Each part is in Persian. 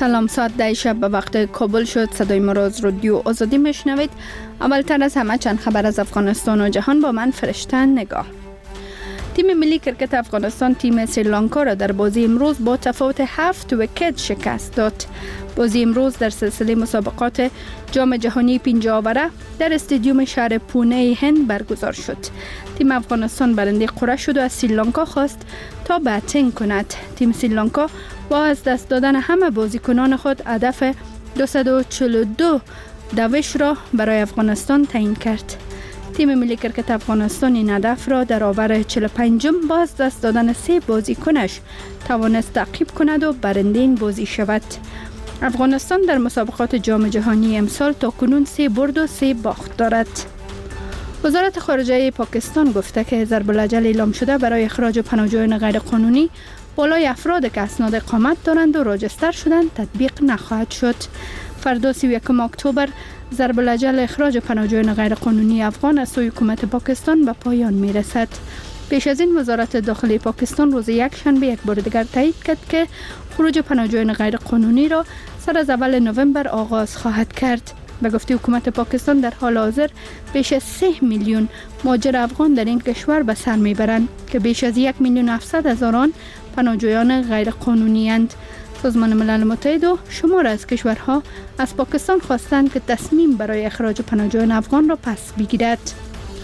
سلام، ساعت 10 شب به وقت کابل شد. صدای ما را از رادیو آزادی میشنوید. اولتر از همه چند خبر از افغانستان و جهان با من فرشته نگاه. تیم ملی کرکت افغانستان تیم سریلانکا را در بازی امروز با تفاوت 7 ویکت شکست داد. بازی امروز در سلسله مسابقات جام جهانی 50 آوره در استادیوم شهر پونه هند برگزار شد. تیم افغانستان برنده قرعه شد و از سریلانکا خواست تا بتینگ کند. تیم سریلانکا با از دست دادن همه بازیکنان خود هدف 242 دوش را برای افغانستان تعیین کرد. تیم ملی کرکت افغانستان این هدف را در آور 45 با از دست دادن 3 بازیکنش توانست تعقیب کند و برنده این بازی شود. افغانستان در مسابقات جام جهانی امسال تاکنون 3 برد و 3 باخت دارد. وزارت خارجه پاکستان گفته که ضرب الاجل اعلام شده برای اخراج پناهجویان غیرقانونی بالای افراد که اسناد اقامت دارند و راجستر شدند تطبیق نخواهد شد. فردا 31 اکتبر ضرب الاجل اخراج پناهجویان غیرقانونی افغان از سوی حکومت پاکستان به پایان میرسد. پیش از این وزارت داخلی پاکستان روز یک شنبه یک بار دیگر تایید کرد که خروج پناهجویان غیرقانونی را سر از اول نوامبر آغاز خواهد کرد. به گفته حکومت پاکستان در حال حاضر بیش از 3 میلیون مهاجر افغان در این کشور به سر میبرند که بیش از 1,700,000 آن پناهجویان غیرقانونی اند. سازمان ملل متحد و شمار از کشورها از پاکستان خواستند که تصمیم برای اخراج پناهجویان افغان را پس بگیرد.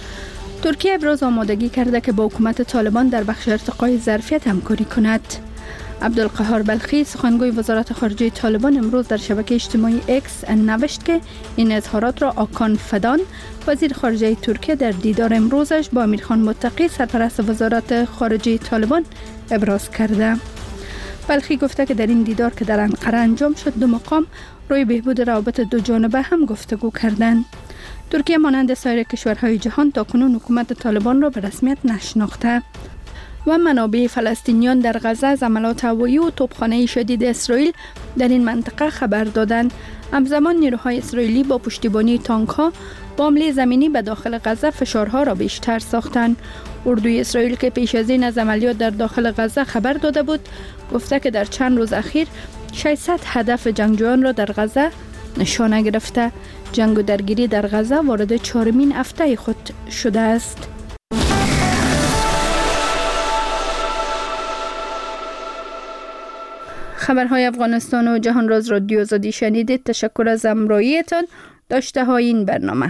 ترکیه ابراز آمادگی کرده که با حکومت طالبان در بخش ارتقای ظرفیت همکاری کند. عبدالقهار بلخی سخنگوی وزارت خارجه طالبان امروز در شبکه اجتماعی اکس نوشت که این اظهارات را آکان فدان وزیر خارجه ترکیه در دیدار امروزش با امیرخان متقی سرپرست وزارت خارجه طالبان ابراز کرده. بلخی گفته که در این دیدار که در انقره انجام شد دو مقام روی بهبود روابط دو جانبه هم گفتگو کردند. ترکیه مانند سایر کشورهای جهان تاکنون حکومت طالبان را به رسمیت نشناخته و منابع فلسطینیان در غزه از حملات هوایی و توپخانه شدید اسرائیل در این منطقه خبر دادند. همزمان نیروهای اسرائیلی با پشتیبانی تانک‌ها با حمله زمینی به داخل غزه فشارها را بیشتر ساختند. اردوی اسرائیل که پیش از این از عملیات در داخل غزه خبر داده بود گفته که در چند روز اخیر 600 هدف جنگجویان را در غزه نشانه گرفته. جنگ و درگیری در غزه وارد 4مین هفته خود شده است. خبرهای افغانستان و جهان را از رادیو آزادی شنیدید. تشکر از همراهیتان. داشته های این برنامه.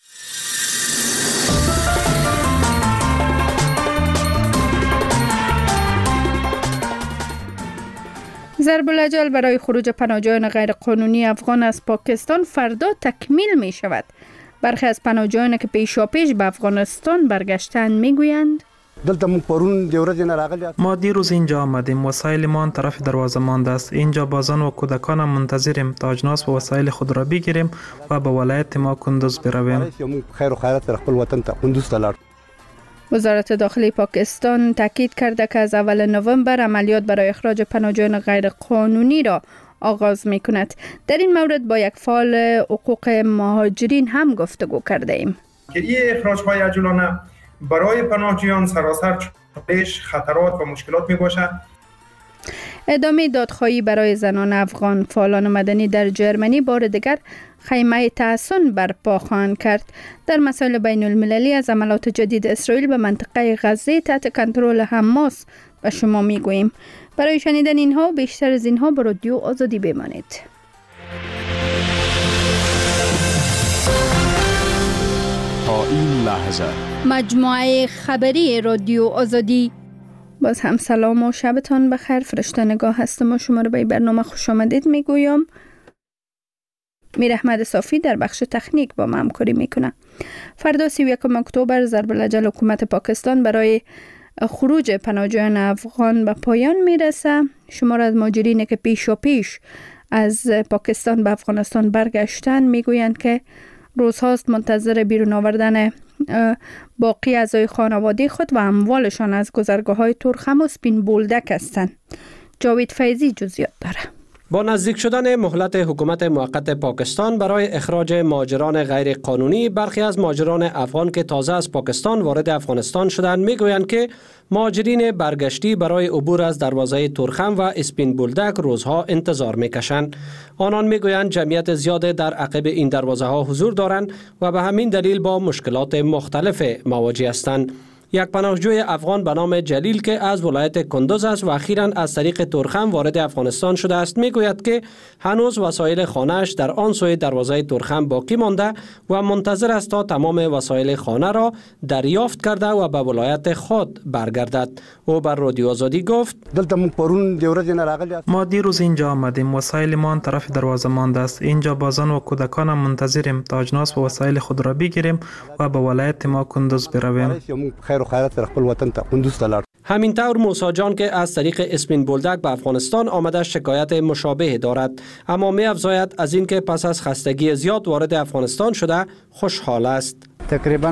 ضرب الاجل برای خروج پناهجویان غیرقانونی افغان از پاکستان فردا تکمیل می شود. برخی از پناهجویان که پیشاپیش به افغانستان برگشتند می گویند ما دیروز اینجا آمدیم. وسایل ما آن طرف دروازه مانده است. اینجا با زن و کودکان منتظریم تا اجناس و وسایل خود را بگیریم و به ولایت ما کندوز برویم. وزارت داخلی پاکستان تاکید کرده که از اول نوامبر عملیات برای اخراج پناهجویان غیرقانونی را آغاز می کند. در این مورد با یک فعال حقوق مهاجرین هم گفتگو کرده ایم. که این اخراج های عاجلانه برای پناهجویان سراسر چالش، خطرات و مشکلات می باشد. ادامه دادخواهی برای زنان افغان. فعالان مدنی در جرمنی بار دیگر خیمه تحصن برپا خواهند کرد. در مسائل بین المللی از عملات جدید اسرائیل به منطقه غزه تحت کنترل حماس به شما می گوییم. برای شنیدن اینها بیشتر از اینها با رادیو آزادی بمانید. تا این لحظه مجموعه خبری رادیو آزادی. باز هم سلام و شبتان بخیر. فرشته نگاه هستم و شما رو به برنامه خوش آمدید میگویم. میر احمد صافی در بخش تکنیک با ما همکاری میکنه. فردا 31 اکتبر ضرب الاجل حکومت پاکستان برای خروج پناهجویان افغان به پایان میرسه. شمار از مهاجرین که پیش از پاکستان به افغانستان برگشتن میگویند که روزهاست منتظر بیرون آوردن باقی اعضای خانواده خود و اموالشان از گذرگاه‌های ترخم و سپین بولدک هستند. جاوید فیضی جزئیات داره. با نزدیک شدن مهلت حکومت موقت پاکستان برای اخراج مهاجران غیر قانونی، برخی از مهاجران افغان که تازه از پاکستان وارد افغانستان شدند میگویند که مهاجرین برگشتی برای عبور از دروازه تورخم و اسپین بولدک روزها انتظار میکشند. آنان میگویند جمعیت زیاد در عقب این دروازه ها حضور دارند و به همین دلیل با مشکلات مختلف مواجه هستند. یک پناهجوی افغان به نام جلیل که از ولایت کندوز است و اخیراً از طریق تورخم وارد افغانستان شده است میگوید که هنوز وسایل خانه‌اش در آن سوی دروازه تورخم باقی مانده و منتظر است تا تمام وسایل خانه را دریافت کرده و به ولایت خود برگردد. او بر رادیو آزادی گفت: ما دیروز اینجا آمدیم، وسایل ما طرف دروازه مانده است. اینجا با زن و کودکان منتظریم تا اجناس و وسایل خود را بگیریم و به ولایت ما کندوز برویم. همین طور موسی جان که از طریق اسپین بولدک به افغانستان آمده شکایت مشابه دارد، اما می افزاید از اینکه پس از خستگی زیاد وارد افغانستان شده خوشحال است. تقریبا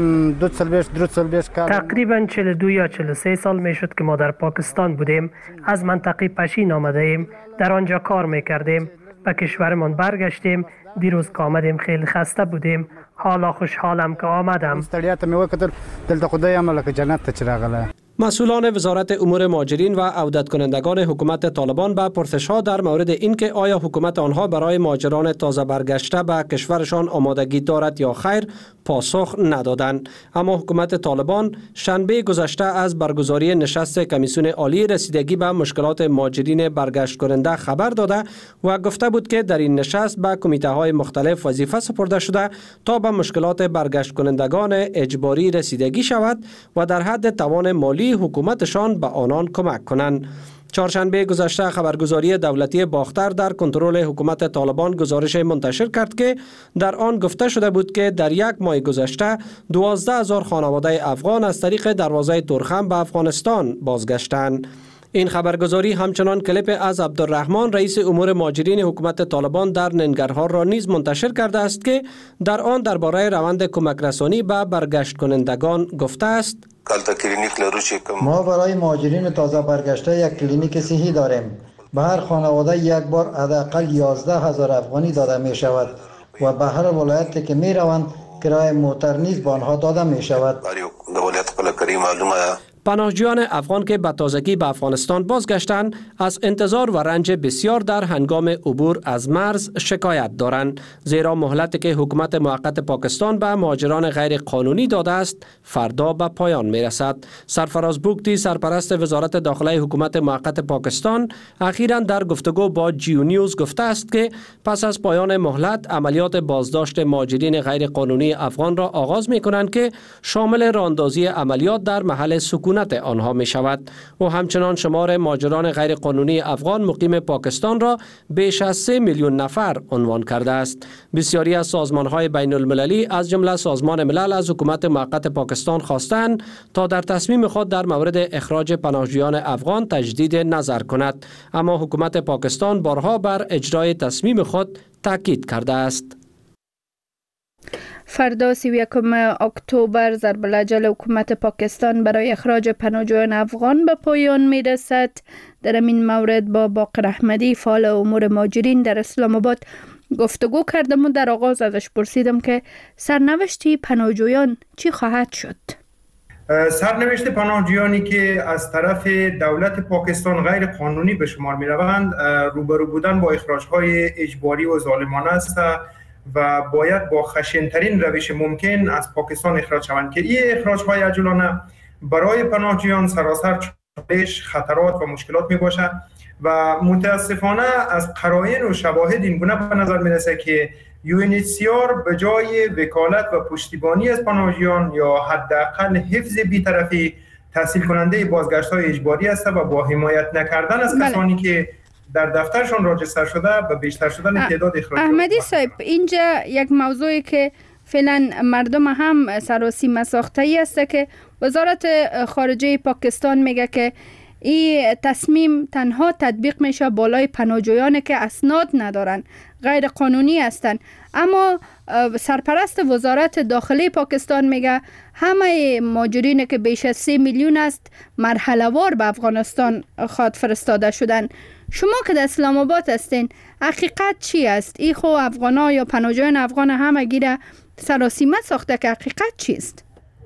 42 یا 43 سال می شد که ما در پاکستان بودیم. از منطقه پشین آمده ایم، در آنجا کار می کردیم، به کشورمان برگشتیم. دیروز که آمدیم خیلی خسته بودیم، حالا خوشحالم که آمدم. مسئولان وزارت امور مهاجرین و عودت کنندگان حکومت طالبان به پرسش‌ها در مورد اینکه آیا حکومت آنها برای مهاجران تازه برگشته به کشورشان آمادگی دارد یا خیر پاسخ ندادند. اما حکومت طالبان شنبه گذشته از برگزاری نشست کمیسیون عالی رسیدگی به مشکلات مهاجرین برگشت کننده خبر داده و گفته بود که در این نشست به کمیته‌های مختلف وظیفه سپرده شده تا به مشکلات برگشت کنندگان اجباری رسیدگی شود و در حد توان مالی حکومتشان به آنان کمک کنند. چهارشنبه گذشته خبرگزاری دولتی باختر در کنترل حکومت طالبان گزارش منتشر کرد که در آن گفته شده بود که در یک ماه گذشته 12,000 خانواده افغان از طریق دروازه تورخم به افغانستان بازگشتند. این خبرگزاری همچنان کلیپ از عبدالرحمن رئیس امور مهاجرین حکومت طالبان در ننگرهار را نیز منتشر کرده است که در آن درباره روند کمک رسانی به برگشت کنندگان گفته است: ما برای مهاجرین تازه برگشته یک کلینیک صحی داریم. به هر خانواده یک بار حداقل 11,000 افغانی داده می شود و به هر ولایتی که می روند کرایه موتر نیز به آنها داده می شود. پناهجویان افغان که به تازگی به افغانستان بازگشتند از انتظار و رنج بسیار در هنگام عبور از مرز شکایت دارند، زیرا مهلتی که حکومت موقت پاکستان به مهاجران غیر قانونی داده است فردا به پایان می رسد. سرفراز بوگتی سرپرست وزارت داخله حکومت موقت پاکستان اخیراً در گفتگو با جیو نیوز گفته است که پس از پایان مهلت عملیات بازداشت مهاجرین غیر قانونی افغان را آغاز می کنند که شامل راهاندازی عملیات در محل سکونت آنها می شود. و همچنان شمار مهاجران غیر قانونی افغان مقیم پاکستان را بیش از 3 میلیون نفر عنوان کرده است. بسیاری از سازمان‌های بین المللی از جمله سازمان ملل از حکومت موقت پاکستان خواستند تا در تصمیم خود در مورد اخراج پناهجویان افغان تجدید نظر کند، اما حکومت پاکستان بارها بر اجرای تصمیم خود تاکید کرده است. فردا 31 اکتبر ضرب الاجل حکومت پاکستان برای اخراج پناهجویان افغان به پایان می رسد. در این مورد با باقر احمدی فعال امور مهاجرین در اسلام آباد گفتگو کردم و در آغاز ازش پرسیدم که سرنوشت پناهجویان چی خواهد شد؟ سرنوشت پناهجویانی که از طرف دولت پاکستان غیر قانونی به شمار می روند روبرو بودن با اخراج‌های اجباری و ظالمانه است و باید با خشن‌ترین روش ممکن از پاکستان اخراج شوند که این اخراج‌های عاجلانه برای پناهجویان سراسر چالش، خطرات و مشکلات می باشد و متاسفانه از قرائن و شواهد این گونه به نظر می رسد که UNHCR به جای وکالت و پشتیبانی از پناهجویان یا حداقل حفظ بی‌طرفی تحصیل کننده بازگشت‌های اجباری است و با حمایت نکردن از کسانی که در دفترشان راجستر شده و بیشتر شدن تعداد اخراجات. احمدی صاحب، اینجا یک موضوعی که فعلا مردم هم سراسیمه ساخته‌ای است که وزارت خارجه پاکستان میگه که این تصمیم تنها تطبیق میشه بالای پناهجویانی که اسناد ندارن، غیر قانونی هستند. اما سرپرست وزارت داخلی پاکستان میگه همه مهاجرینی که بیش از 3 میلیون است مرحله وار به افغانستان خود فرستاده شدن. شما که در اسلام آباد هستین، حقیقت چی است؟ ای خو افغانا یا پناهجویان افغان همه گیره سراسیمه ساخته که حقیقت چیست؟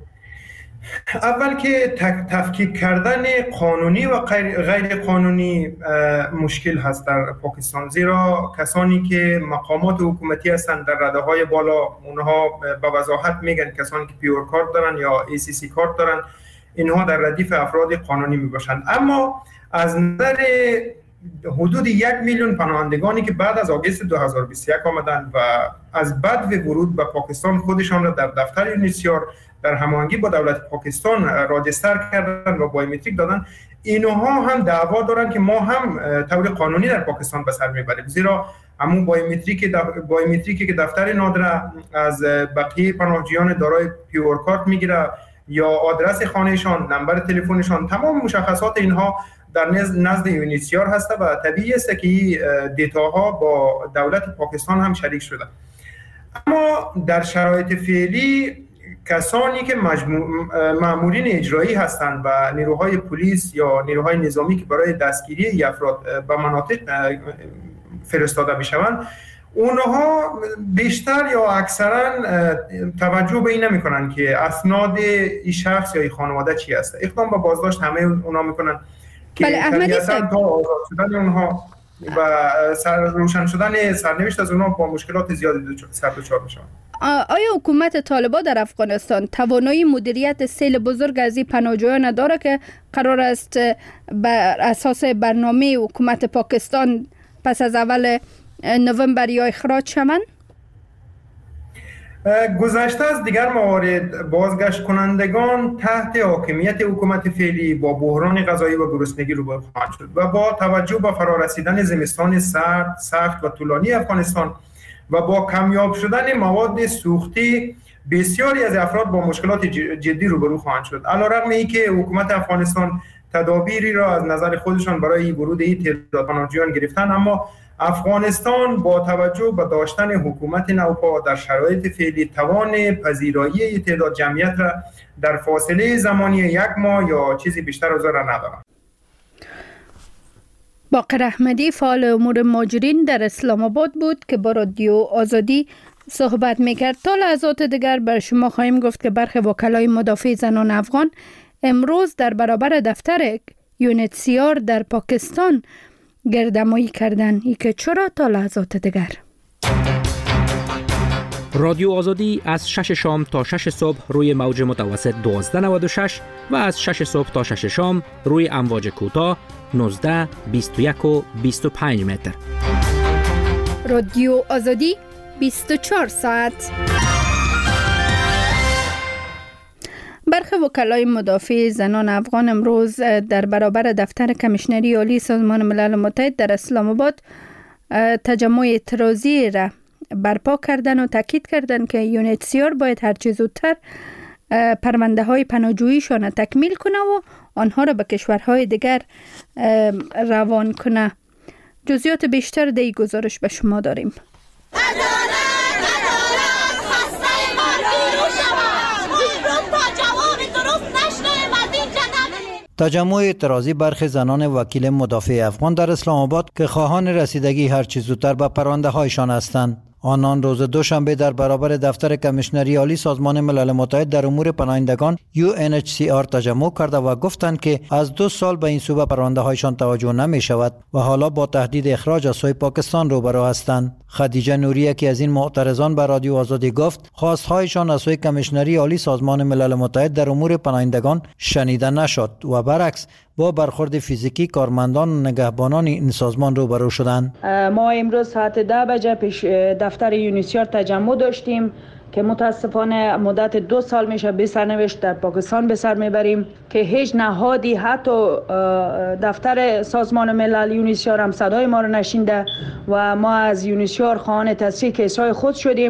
اول که تفکیک کردن قانونی و غیر قانونی مشکل هست در پاکستان، زیرا کسانی که مقامات حکومتی هستند در رده های بالا، اونها به وضاحت میگن کسانی که پیور کارت دارن یا ACC کارت دارن اینها در ردیف افراد قانونی میباشند. اما از نظر حدود 1 میلیون پناهندگانی که بعد از آگوست 2021 آمدند و از بعد ورود به پاکستان خودشان را در دفتر یونیسیار در هماهنگی با دولت پاکستان راجستر کردن و بایومتریک دادن، اینها هم دعوا دارن که ما هم طور قانونی در پاکستان به سر میبریم، زیرا همون بایومتریکی که دفتر نادره از بقیه پناهجویان دارای پیور کارت میگیره یا آدرس خانهشان، نمبر تلفنشان، تمام مشخصات اینها در نزد یونیسیار هسته و طبیعی است که این دیتاها با دولت پاکستان هم شریک شده. اما در شرایط فعلی کسانی که مامورین اجرایی هستند و نیروهای پلیس یا نیروهای نظامی که برای دستگیری افراد به مناطق فرستاده میشوند، اونها بیشتر یا اکثرا توجه به این نمی کنند که اسناد این شخص یا این خانواده چی است. اقدام به بازداشت همه اونها میکنن که طبیعتاً تا آزاد شدن اونها و روشن شدن سرنوشت از اونها با مشکلات زیادی سر دچار میشن. آیا حکومت طالبان در افغانستان توانایی مدیریت سیل بزرگ از این پناهجویان داره که قرار است بر اساس برنامه حکومت پاکستان پس از اول نوامبر یا اخراج شوند؟ گذشته از دیگر موارد بازگشت کنندگان تحت حاکمیت حکومت فعلی با بحران غذایی و گرسنگی روبرو خواهند شد و با توجه به فرارسیدن زمستان سرد، سخت و طولانی افغانستان و با کمیاب شدن مواد سوختی بسیاری از افراد با مشکلات جدی روبرو خواهند شد. علیرغم اینکه حکومت افغانستان تدابیری را از نظر خودشان برای ورود این تعداد پناهجویان گرفتند، اما افغانستان با توجه به داشتن حکومت نوپا در شرایط فعلی توان پذیرایی تعداد جمعیت را در فاصله زمانی 1 ماه یا چیزی بیشتر از آن را ندارد. باقر احمدی فعال امور مهاجرین در اسلام آباد بود که با رادیو آزادی صحبت میکرد. تا لحظات دیگر بر شما خواهیم گفت که برخی وکلای مدافع زنان افغان امروز در برابر دفتر یونیسیار در پاکستان گردمایی کردند. ای که چرا؟ تا لحظات دیگر. رادیو آزادی از 6 شام تا 6 صبح روی موج متوسط 1296 و از 6 صبح تا 6 شام روی امواج کوتاه 19، 21 و 25 متر. رادیو آزادی 24 ساعت. برخی وکلای مدافع زنان افغان امروز در برابر دفتر کمیشنری عالی سازمان ملل متحد در اسلام آباد تجمع اعتراضی را برپا کردن و تاکید کردند که یونیسیار باید هر چه زودتر پرونده های پناهجوییشان تکمیل کنه و آنها را به کشورهای دیگر روان کنه. جزئیات بیشتر در این گزارش به شما داریم. تجمع اعتراضی برخی زنان وکیل مدافع افغان در اسلام آباد که خواهان رسیدگی هر چه زودتر به پرونده هایشان هستند. آنان روز دوشنبه در برابر دفتر کمیشنری عالی سازمان ملل متحد در امور پناهندگان UNHCR تجمع کرده و گفتند که از 2 سال به این سو پرونده هایشان توجه نمی شود و حالا با تهدید اخراج از سوی پاکستان روبرو هستند. خدیجه نوری که از این معترضان به رادیو آزادی گفت خواستهایشان از سوی کمیشنری عالی سازمان ملل متحد در امور پناهندگان شنیده نشد و برعکس با برخورد فیزیکی کارمندان و نگهبانان این سازمان روبرو شدند. ما امروز ساعت 10 بجه پیش دفتر یونیسیار تجمع داشتیم که متاسفانه مدت 2 سال میشه به سرنوشت در پاکستان به سر میبریم که هیچ نهادی حتی دفتر سازمان ملل یونیسیار هم صدای ما رو نشینده و ما از یونیسیار خواهان تصحیح کیس‌های خود شدیم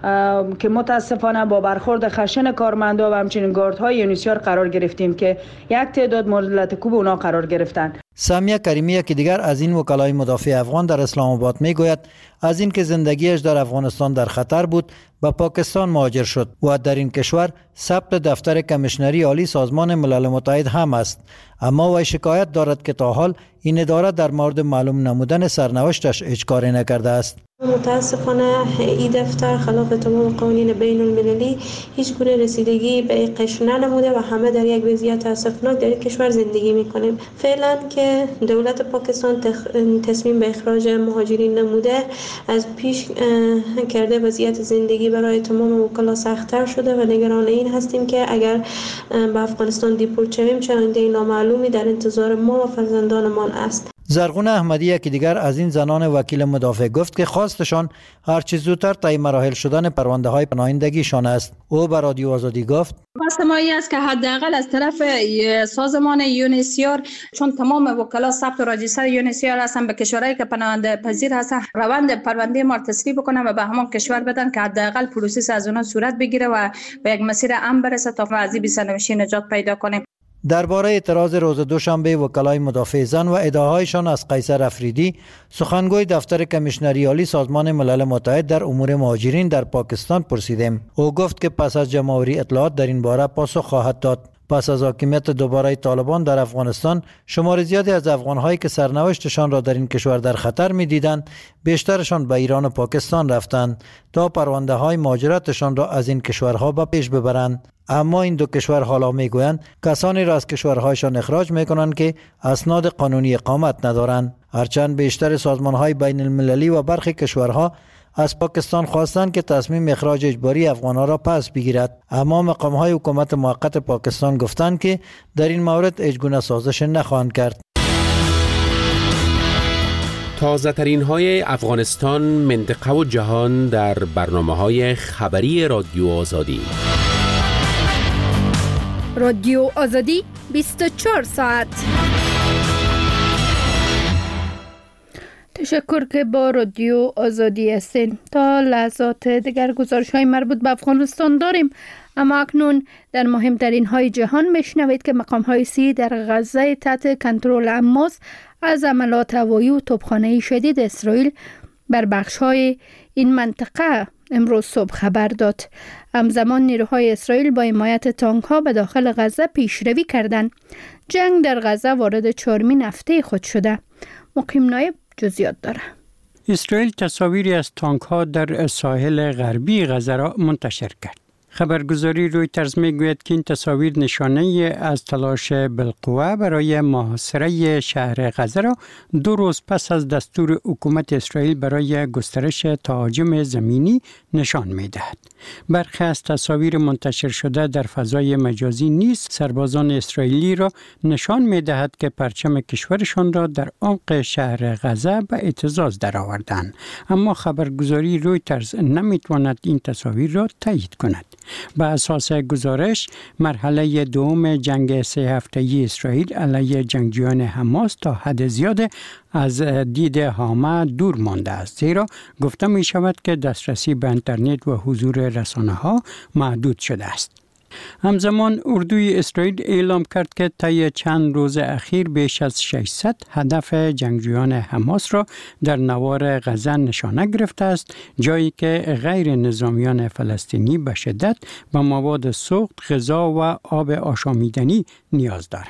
که متاسفانه با برخورد خشن کارمندا و همچنین گاردهای یونیسیار قرار گرفتیم که یک تعداد مورد لطکوب اونا قرار گرفتن. سامیه کریمی که دیگر از این وکلای مدافع افغان در اسلام آباد میگوید از این که زندگیش در افغانستان در خطر بود به پاکستان مهاجر شد و در این کشور ثبت دفتر کمیشنری عالی سازمان ملل متحد هم است، اما وی شکایت دارد که تا حال این اداره در مورد معلوم نمودن سرنوشتش هیچ کاری نکرده است. متاسفانه این دفتر خلاف تمام قوانین بین المللی هیچ گونه رسیدگی به قشر ننموده و همه در یک وضعیت اسفناک در این کشور زندگی میکنیم. فعلا که دولت پاکستان تصمیم به اخراج مهاجرین نموده، از پیش کرده وضعیت زندگی برای تمام وکلا سخت‌تر شده و نگران این هستیم که اگر به افغانستان دیپورت شویم چه آینده نامعلومی در انتظار ما و فرزندانمان است. زرغون احمدی که دیگر از این زنان وکیل مدافع گفت که خواستشان هرچه زودتر طی مراحل شدن پرونده های پناهندگیشان است. او به رادیو آزادی گفت خواست ما این است که حداقل از طرف سازمان یونیسیار، چون تمام وکلا ثبت و راجستر یونیسیار هستن، به کشورهایی که پناهنده پذیر هستن روند پرونده ما تسریع بکنن و به همان کشور بدن که حداقل پروسس از اونها صورت بگیره و به یک مسیر امن برسه تا از این بی‌سرنوشتی نجات پیدا کنیم. درباره اعتراض روز دوشنبه وکلای مدافع زن و ادعاهایشان از قیصر افریدی، سخنگوی دفتر کمیشنری عالی سازمان ملل متحد در امور مهاجرین در پاکستان پرسیدیم. او گفت که پس از جمع‌آوری اطلاعات در این باره پاسخ خواهد داد. پس از حاکمیت دوباره طالبان در افغانستان، شمار زیادی از افغان‌هایی که سرنوشتشان را در این کشور در خطر می‌دیدند، بیشترشان به ایران و پاکستان رفتند تا پرونده‌های مهاجرتشان را از این کشورها به پیش ببرند. اما این دو کشور حالا میگویند کسانی را از کشورهایشان اخراج میکنند که اسناد قانونی اقامت ندارند. هرچند بیشتر سازمان‌های بین المللی و برخی کشورها از پاکستان خواستند که تصمیم اخراج اجباری افغان‌ها را پس بگیرد، اما مقام‌های حکومت موقت پاکستان گفتند که در این مورد هیچگونه سازش نخواهند کرد. تازه ترین های افغانستان، منطقه و جهان در برنامه‌های خبری رادیو آزادی. رادیو آزادی 24 ساعت. تشکر که با رادیو آزادی هستین. تا لحظات دیگر گزارش های مربوط به افغانستان داریم، اما اکنون در مهمترین های جهان میشنوید که مقام های سی در غزه تحت کنترل حماس از عملات هوایی و توپخانه شدید اسرائیل بر بخش های این منطقه امروز صبح خبر داد. همزمان نیروهای اسرائیل با حمایت تانک ها به داخل غزه پیشروی کردند. جنگ در غزه وارد 4مین هفته خود شده. مقیم نایب جزئیات داره. اسرائیل تصاویری از تانک ها در ساحل غربی غزه را منتشر کرد. خبرگزاری رویترز میگوید که این تصاویر نشانه از تلاش بالقوه برای محاصره شهر غزه را 2 روز پس از دستور حکومت اسرائیل برای گسترش تهاجم زمینی نشان میدهد. برخی از تصاویر منتشر شده در فضای مجازی نیز سربازان اسرائیلی را نشان میدهد که پرچم کشورشان را در عمق شهر غزه به اهتزاز درآوردند، اما خبرگزاری رویترز نمیتواند این تصاویر را تایید کند. به اساس گزارش، مرحله دوم جنگ 3 هفته‌ای اسرائیل علیه جنگجویان حماس تا حد زیاد از دید همه دور مانده است، زیرا گفته می شود که دسترسی به اینترنت و حضور رسانه ها محدود شده است. همزمان اردوی اسرائیل اعلام کرد که طی چند روز اخیر بیش از 600 هدف جنگجویان حماس را در نوار غزه نشانه گرفته است، جایی که غیر نظامیان فلسطینی به شدت به مواد سوخت، غذا و آب آشامیدنی نیاز دارند.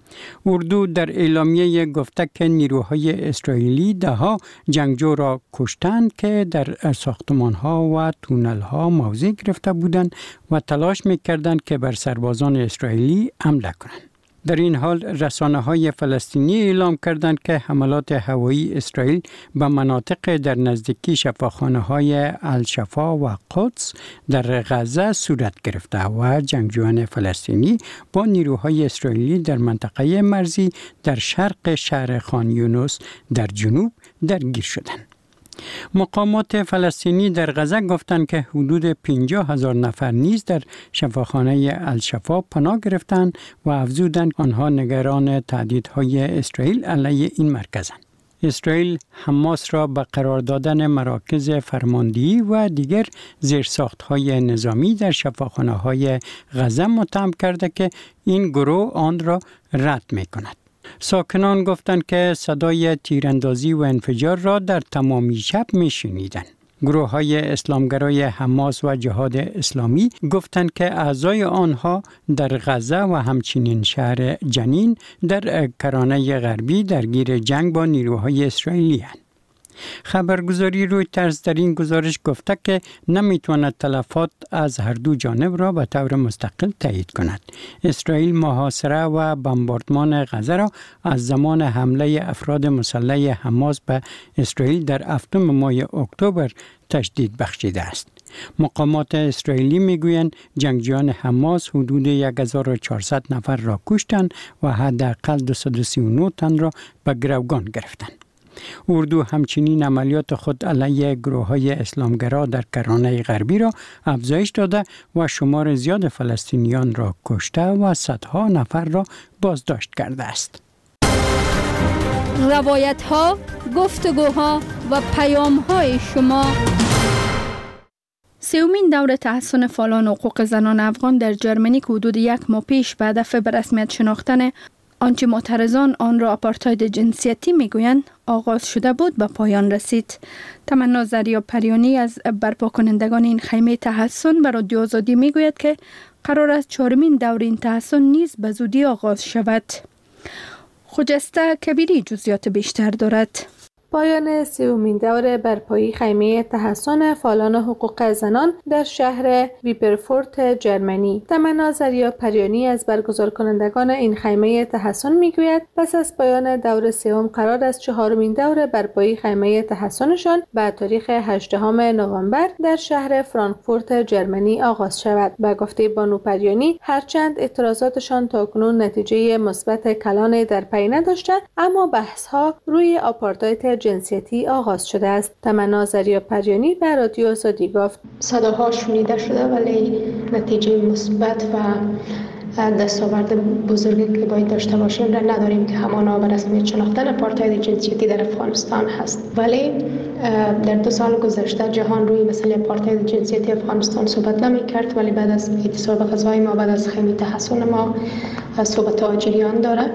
اردو در اعلامیه گفته که نیروهای اسرائیلی دهها جنگجو را کشتند که در ساختمان‌ها و تونل‌ها موضع گرفته بودند و تلاش می‌کردند که بر سربازان اسرائیلی حمله کنند. در این حال رسانه‌های فلسطینی اعلام کردند که حملات هوایی اسرائیل به مناطق در نزدیکی شفاخانه‌های الشفا و قدس در غزه صورت گرفته و جنگجویان فلسطینی با نیروهای اسرائیلی در منطقه مرزی در شرق شهر خان یونس در جنوب درگیر شدند. مقامات فلسطینی در غزه گفتند که حدود 50,000 نفر نیز در شفاخانه الشفا پناه گرفتند و افزودند آنها نگران تهدیدهای اسرائیل علیه این مرکزند. اسرائیل حماس را به قرار دادن مراکز فرماندهی و دیگر زیرساخت‌های نظامی در شفاخانه‌های غزه متهم کرده که این گروه آن را رد می‌کند. ساکنان گفتند که صدای تیراندازی و انفجار را در تمامی شب می‌شنیدند. گروه‌های اسلامگرای حماس و جهاد اسلامی گفتند که اعضای آنها در غزه و همچنین شهر جنین در کرانه غربی درگیر جنگ با نیروهای اسرائیلی هستند. خبرگزاری رویترز در این گزارش گفته که نمیتواند تلفات از هر دو جانب را به طور مستقل تایید کند. اسرائیل محاصره و بمباردمان غزه را از زمان حمله افراد مسلح حماس به اسرائیل در 7 ماه اکتبر تشدید بخشیده است. مقامات اسرائیلی میگویند جنگجویان حماس حدود 1400 نفر را کشتند و حداقل 239 تن را به گروگان گرفتند. اردو همچنین عملیات خود علیه گروه‌های اسلامگرا در کرانه غربی را افزایش داده و شمار زیاد فلسطینیان را کشته و صدها نفر را بازداشت کرده است. روایت‌ها، گفتگوها و پیام‌های شما. سومین دور تحسن فعالان حقوق زنان افغان در جرمنی که حدود 1 ماه پیش به هدف به رسمیت شناختن آنچه معترضان آن را آپارتاید جنسیتی میگویند آغاز شده بود به پایان رسید. تمنا زریا پریانی از برپا کنندگان این خیمه تحسن به رادیو آزادی میگوید که قرار است 4مین دور این تحسن نیز به زودی آغاز شود. خجسته کبیری جزئیات بیشتر دارد. پایان سومین دور برپایی خیمه تحسن فعالان حقوق زنان در شهر ویپرفورت جرمنی. تمنا زریا پریانی از برگزار کنندگان این خیمه تحسن میگوید پس از پایان دور سوم قرار است 4مین دور برپایی خیمه تحسنشان به تاریخ 18 نوامبر در شهر فرانکفورت جرمنی آغاز شود. به گفته بانو پریانی هرچند اعتراضاتشان تاکنون نتیجه مثبت کلان در پی نداشته، اما بحث‌ها روی آپارتاید جنسیتی آغاز شده است. تمنا زریا پریانی به رادیو آزادی گفت صداها شنیده شده ولی نتیجه مثبت و دستاورد بزرگی که باید داشته باشیم را نداریم که همانا به رسمیت شناختن آپارتاید جنسیتی در افغانستان هست. ولی در 2 سال گذشته جهان روی مسئله آپارتاید جنسیتی افغانستان صحبت نمی کرد، ولی بعد از اعتصاب غذایی ما، بعد از خیمه تحسن ما صحبت جریان داره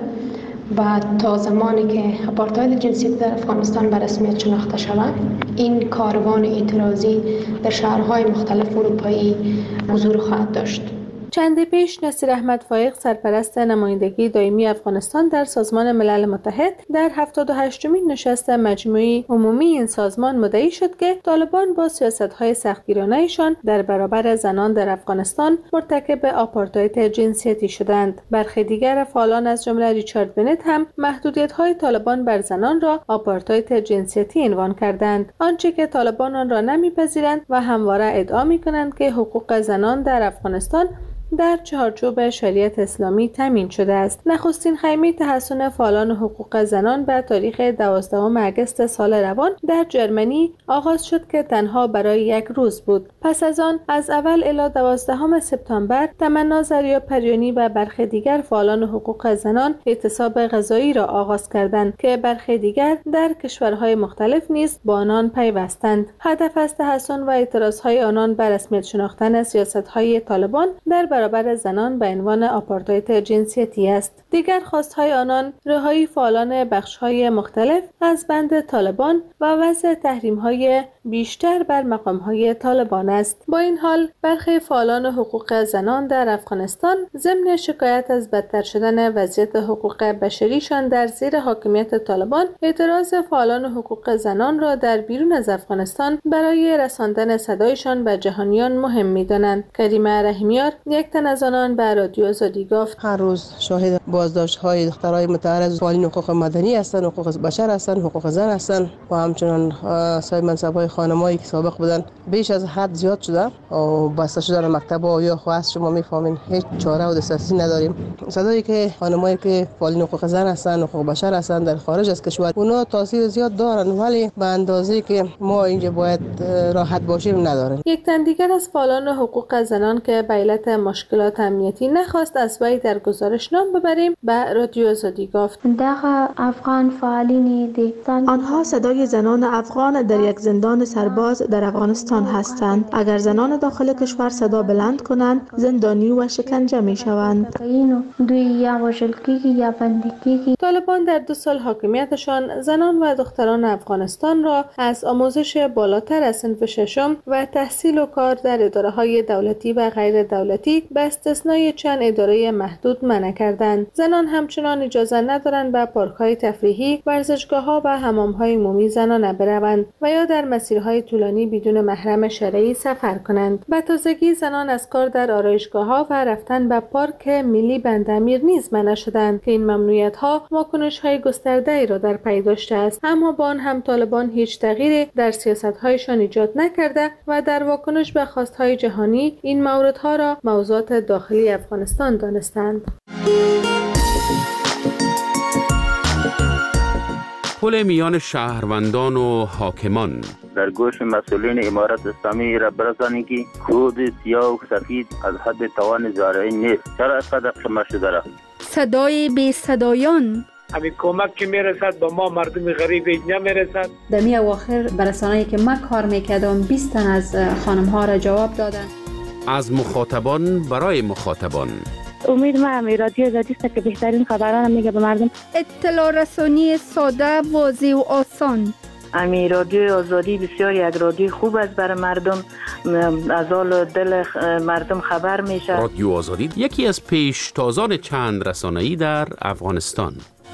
و تا زمانی که آپارتاید جنسیتی در افغانستان به رسمیت شناخته شود این کاروان اعتراضی در شهرهای مختلف اروپایی حضور خواهد داشت. چند پیش نصیر احمد فایق سرپرست نمایندگی دائمی افغانستان در سازمان ملل متحد در 78مین نشست مجموعه عمومی این سازمان مدعی شد که طالبان با سیاست‌های سختگیرانه‌شان در برابر زنان در افغانستان مرتکب آپارتاید جنسیتی شدند. برخی دیگر فعالان از جمله ریچارد بنت هم محدودیت‌های طالبان بر زنان را آپارتاید جنسیتی عنوان کردند، آنچه که طالبان آن را نمی‌پذیرند و همواره ادعا می‌کنند که حقوق زنان در افغانستان در چارچوب شریعت اسلامی تامین شده است. نخستین خیمه تحسن فعالان حقوق زنان به تاریخ 12 اگست سال روان در جرمنی آغاز شد که تنها برای 1 روز بود. پس از آن از اول الی 12 سپتامبر تمنا زریا پریانی و برخی دیگر فعالان حقوق زنان اعتصاب غذایی را آغاز کردند که برخی دیگر در کشورهای مختلف نیز با آنان پیوستند. هدف از تحسن و اعتراضهای آنان بر رسمیت شناختن سیاست‌های طالبان در برابر زنان به عنوان آپارتاید جنسیتی است. دیگر خواستهای آنان رهایی فعالان بخش‌های مختلف از بند طالبان و وضع تحریم‌های بیشتر بر مقام‌های طالبان است. با این حال برخی فعالان حقوق زنان در افغانستان ضمن شکایت از بدتر شدن وضعیت حقوق بشریشان در زیر حاکمیت طالبان اعتراض فعالان حقوق زنان را در بیرون از افغانستان برای رساندن صدایشان به جهانیان مهم می‌دانند. کریمه رحیمیار یک تن از آنان به رادیو آزادی گفت هر روز شاهد بازداشت‌های دخترای متعرض فعالین حقوق مدنی هستند، حقوق بشر هستند، حقوق زن هستند و همچنان صاحب منصب‌های خانمایی که سابق بودن بیش از حد زیاد شده و بسته شدن مکتب‌ها یا خواست شما می‌فهمین هیچ چاره و دسترسی نداریم. صدایی که خانمایی که فعالین حقوق زن هستند، حقوق بشر هستند در خارج از کشور اونا تاثیر زیاد دارن ولی به اندازه‌ای که ما اینجا باید راحت باشیم ندارن. یک تن دیگر از فعالان حقوق زنان که به علت مشکلات امنیتی نخواست از وی در گزارش نام ببریم، به رادیو آزادی گفت افغان فعالین آنها صدای زنان افغان در یک زندان سرباز در افغانستان هستند. اگر زنان داخل کشور صدا بلند کنند زندانی و شکنجه می شوند. طالبان در 2 سال حاکمیتشان زنان و دختران افغانستان را از آموزش بالاتر از صنف 6 و تحصیل و کار در اداره‌های دولتی و غیر دولتی به استثنای چند اداره محدود منع کردند. زنان همچنان اجازه ندارند به پارک‌های تفریحی، ورزشگاه‌ها و حمام‌های عمومی زنانه بروند و یا در مسیرهای طولانی بدون محرم شرعی سفر کنند. به تازگی زنان از کار در آرایشگاه‌ها و رفتن به پارک ملی بندامیر نیز منع شدند که این ممنوعیت‌ها واکنش‌های گسترده‌ای را در پی داشته است. اما با آن هم طالبان هیچ تغییری در سیاست‌هایشان ایجاد نکرده و در واکنش به خواست‌های جهانی این موردها را موضوعات داخلی افغانستان دانستند. پل میان شهروندان و حاکمان در گوش مسئولین امارت اسلامی را برسانید که کود سیاه و سفید از حد توان زارعین نیست. چرا اینقدر شما شده را؟ صدای بی صدایان همین کمک که میرسد با ما مردم غریب نمیرسد. در می اواخر برسانه‌ای که من کار میکردم 20 تن از خانم ها را جواب دادن. از مخاطبان برای مخاطبان. امید ما رادیو آزادی است که بهترین خبران میگه به مردم. اطلاع رسانی ساده، واضح و آسان. امی رادیو آزادی بسیار یک رادیو خوب است برای مردم، از حال دل مردم خبر میشه. رادیو آزادی یکی از پیشتازان چند رسانه‌ای در افغانستان.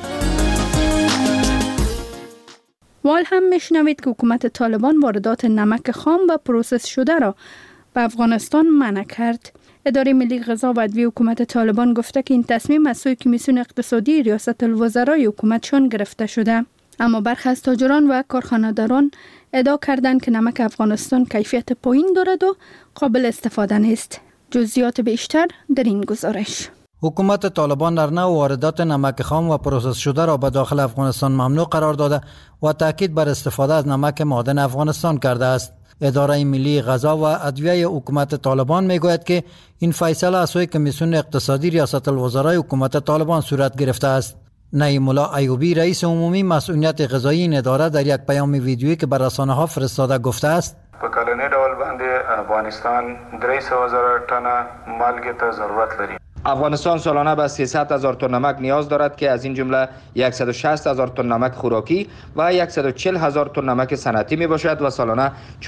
وال هم میشنوید که حکومت طالبان واردات نمک خام و پروسس شده را به افغانستان منع کرد. اداره ملی غذا و ادویه حکومت طالبان گفته که این تصمیم از سوی کمیسیون اقتصادی ریاست الوزرای حکومتشان گرفته شده. اما برخی از تاجران و کارخانه‌داران ادعا کردند که نمک افغانستان کیفیت پایین دارد و قابل استفاده نیست. جزئیات بیشتر در این گزارش. حکومت طالبان در نوع واردات نمک خام و پروسس شده را به داخل افغانستان ممنوع قرار داده و تاکید بر استفاده از نمک معدن افغانستان کرده است. اداره ملی غذا و ادویه حکومت طالبان میگوید که این فیصله از سوی کمیسیون اقتصادی ریاست الوزرای حکومت طالبان صورت گرفته است. نعیم الله ایوبی رئیس عمومی مسئولیت غذایی این اداره در یک پیام ویدیویی که بر رسانه‌ها فرستاده گفته است: په کلنی ډول باندې افغانستان 300,000 تن مالګې ته ضرورت لري. افغانستان سالانه به 300,000 تن نمک نیاز دارد که از این جمله 160,000 تن نمک خوراکی و 140,000 تن نمک صنعتی می باشد و سالانه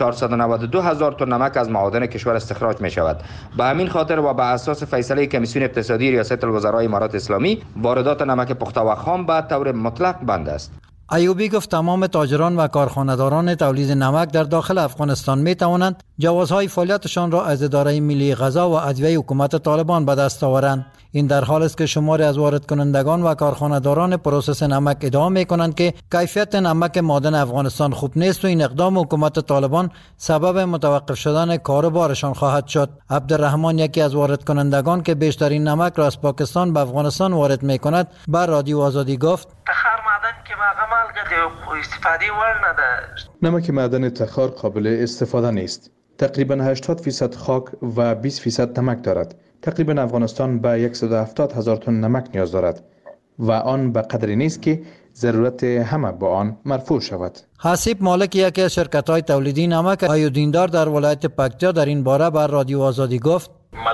492,000 تن نمک از معادن کشور استخراج می شود. به همین خاطر و به اساس فیصله کمیسیون اقتصادی ریاست الوزرای امارات اسلامی واردات نمک پخته و خام به طور مطلق بند است. ایوبی گفت تمام تاجران و کارخانه‌داران تولید نمک در داخل افغانستان می توانند جوازهای فعالیتشان را از اداره ملی غذا و ادویه حکومت طالبان به دست آورند. این در حالی است که شماری از وارد کنندگان و کارخانه‌داران پروسس نمک ادعا می کنند که کیفیت نمک معدن افغانستان خوب نیست و این اقدام حکومت طالبان سبب متوقف شدن کاروبارشان خواهد شد. عبدالرحمن یکی از وارد کنندگان که بیشترین نمک را از پاکستان به افغانستان وارد می کند بر رادیو آزادی گفت: تخار معدن که مالګه استفاده وړ نه ده. نمک معدن تخار قابل استفاده نیست. تقریبا 80% خاک و 20% نمک دارد. تقریبا افغانستان به 170,000 تن نمک نیاز دارد و آن به قدری نیست که ضرورت همه با آن مرفوع شود. حسیب مالک یکی از شرکت‌های تولیدی نمک آیودیندار در ولایت پکتیا در این باره بر رادیو آزادی گفت: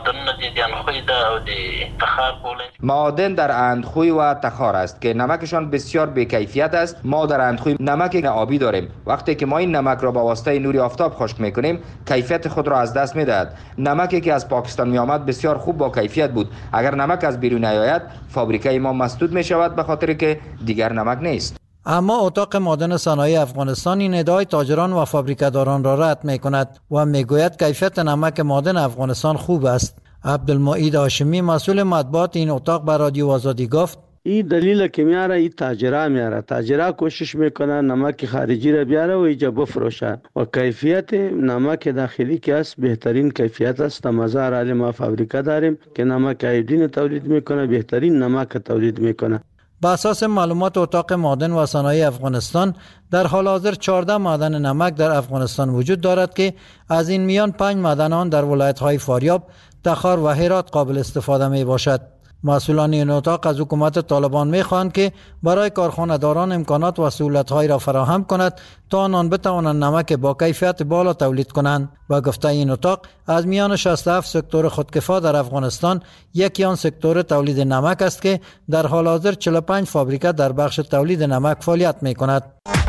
معادن در اندخوی و تخار است که نمکشان بسیار بی‌کیفیت است. ما در اندخوی نمک آبی داریم. وقتی که ما این نمک را با واسطه نور آفتاب خشک می‌کنیم کیفیت خود را از دست می‌دهد. نمکی که از پاکستان می‌آمد بسیار خوب با کیفیت بود. اگر نمک از بیرون نیاید فابریکه ما مسدود می‌شود به خاطر که دیگر نمک نیست. اما اتاق معدن صنایع افغانستان این ادعای تاجران و فابریکه‌داران را رد می‌کند و میگوید کیفیت نمک معدن افغانستان خوب است. عبدالمعید هاشمی مسئول مطبوعات این اتاق بر رادیو آزادی گفت: این دلیل که میاره این تاجرها کوشش میکنن نمک خارجی را بیاره و اینجا بفروشن و کیفیت نمک داخلی که است بهترین کیفیت است. مزار علی ما فابریکه داریم که نمک آیودین تولید میکنه، بهترین نمک تولید میکنه. به اساس معلومات اتاق معادن و صنایع افغانستان در حال حاضر 14 معدن نمک در افغانستان وجود دارد که از این میان 5 معدن آن در ولایت‌های فاریاب، تخار و هرات قابل استفاده می باشد. مسئولان این اتاق از حکومت طالبان می خواهند که برای کارخانه‌داران امکانات و سهولت‌هایی را فراهم کند تا آنان بتوانند نمک با کیفیت بالا تولید کنند. با گفته این اتاق از میان 67 سکتور خودکفا در افغانستان یکی آن سکتور تولید نمک است که در حال حاضر 45 فابریکه در بخش تولید نمک فعالیت می کند.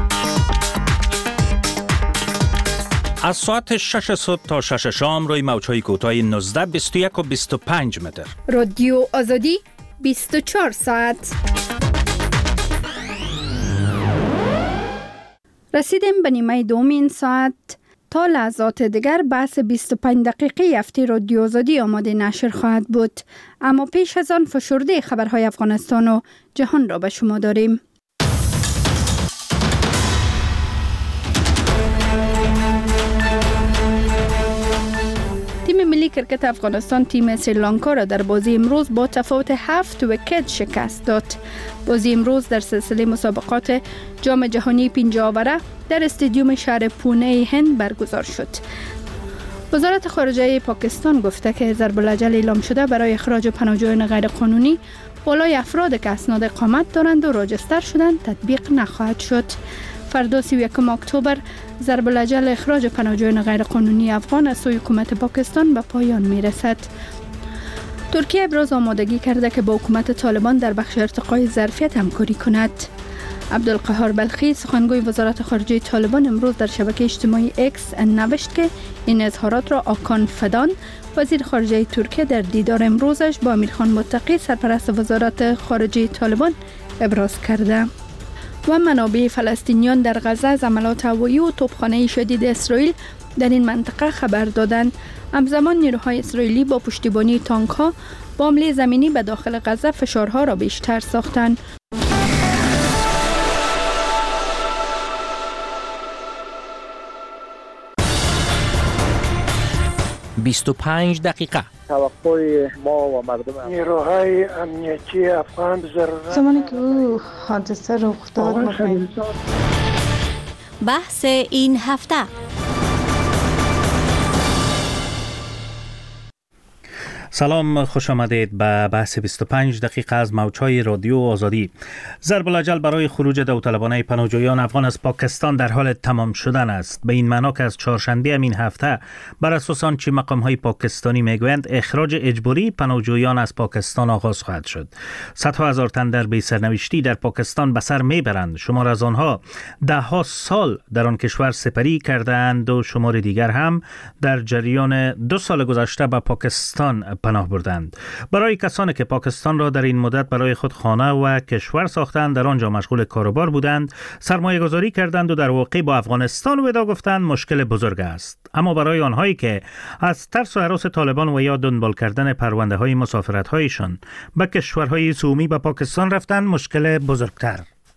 از ساعت 6 صبح تا 6 شام روی موج‌های کوتاه 19، 21 و 25 متر. رادیو آزادی 24 ساعت. رسیدیم به نیمه دوم این ساعت. تا لحظات دیگر بحث 25 دقیقه هفته رادیو آزادی آماده نشر خواهد بود. اما پیش از آن فشرده خبرهای افغانستان و جهان را به شما داریم. تیم ملی کرکت افغانستان تیم سریلانکا را در بازی امروز با تفاوت 7 ویکت شکست داد. بازی امروز در سلسله مسابقات جام جهانی 50 آوره در استادیوم شهر پونه هند برگزار شد. وزارت خارجه پاکستان گفته که ضرب الاجل اعلام شده برای اخراج پناهجویان غیرقانونی بالای افراد که اسناد اقامت دارند و راجستر شدند تطبیق نخواهد شد. فردا 31 اکتبر ضرب الاجل اخراج پناهجویان غیرقانونی افغان از سوی حکومت پاکستان به پایان میرسد. ترکیه ابراز آمادگی کرده که با حکومت طالبان در بخش ارتقای ظرفیت همکاری کند. عبدالقهار بلخی سخنگوی وزارت خارجه طالبان امروز در شبکه اجتماعی اکس نوشت که این اظهارات را آکان فدان وزیر خارجه ترکیه در دیدار امروزش با امیرخان متقی سرپرست وزارت خارجه طالبان ابراز کرده. و منابع فلسطینیان در غزه از حملات هوایی و توپخانه شدید اسرائیل در این منطقه خبر دادند. همزمان نیروهای اسرائیلی با پشتیبانی تانک‌ها با حمله زمینی به داخل غزه فشارها را بیشتر ساختند. 25 دقیقه. توقع ما و مردم نیروهای امنیتی افغان ضرورت زمانی که او حادثه رخ داد بحث این هفته. سلام، خوش آمدید به بحث 25 دقیقه از موج‌های رادیو آزادی. ضرب الاجل برای خروج داوطلبانه پناهجویان افغان از پاکستان در حال تمام شدن است. به این معنا که از چهارشنبه این هفته بر اساس آنچه مقام‌های پاکستانی میگویند اخراج اجباری پناهجویان از پاکستان آغاز خواهد شد. صدها هزار تن در بی سرنوشتی در پاکستان به سر میبرند. شمار از آنها ده‌ها سال در آن کشور سپری کردند و شمار دیگر هم در جریان 2 سال گذشته به پاکستان پناه بردند. برای کسانی که پاکستان را در این مدت برای خود خانه و کشور ساختند، در آنجا مشغول کاروبار بودند، سرمایه گذاری کردند و در واقع با افغانستان وداع گفتند، مشکل بزرگ است. اما برای آنهایی که از ترس و هراس طالبان و یا دنبال کردن پرونده های مسافرت هایشان به کشورهای سومی به پاکستان رفتند، مشکل بزرگتر.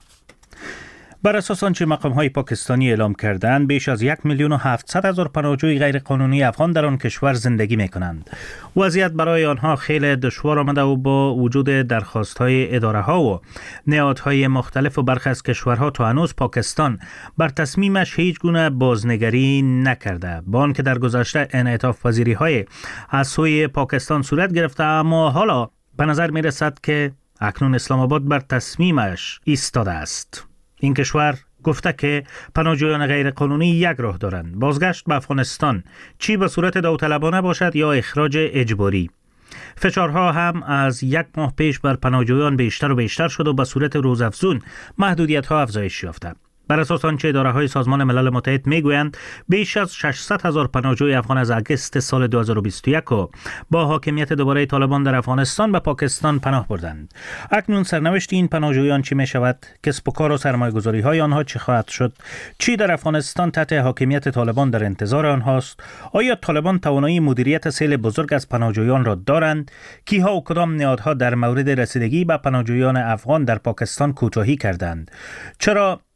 بر اساس آنچه مقام‌های پاکستانی اعلام کردند، بیش از 1,700,000 پناهجوی غیرقانونی افغان در آن کشور زندگی می‌کنند. وضعیت برای آنها خیلی دشوار آمده و با وجود درخواست‌های اداره‌ها و نهادهای مختلف و برخی از کشورها تا هنوز پاکستان بر تصمیمش هیچ گونه بازنگری نکرده. با آنکه در گذشته انعطاف پذیری‌های از سوی پاکستان صورت گرفته، اما حالا به نظر می‌رسد که اکنون اسلام آباد بر تصمیمش ایستاده است. این کشور گفته که پناهجویان غیرقانونی یک راه دارند: بازگشت به افغانستان، چی به صورت داوطلبانه باشد یا اخراج اجباری. فشارها هم از 1 ماه پیش بر پناهجویان بیشتر و بیشتر شد و به صورت روزافزون محدودیت‌ها افزایش یافته. بر اساس آنچه اداره‌های سازمان ملل متحد میگویند، بیش از 600,000 پناهجوی افغان از اگست سال 2021 با حاکمیت دوباره طالبان در افغانستان به پاکستان پناه بردند. اکنون سرنوشت این پناهجویان چی می شود؟ کسب و کار و سرمایه‌گذاری‌های آنها چه خواهد شد؟ چی در افغانستان تحت حاکمیت طالبان در انتظار آنهاست؟ آیا طالبان توانایی مدیریت سیل بزرگ از پناهجویان را دارند؟ کیها و کدام نهادها در مورد رسیدگی به پناهجویان افغان در پاکستان کوتاهی کردند؟ چرا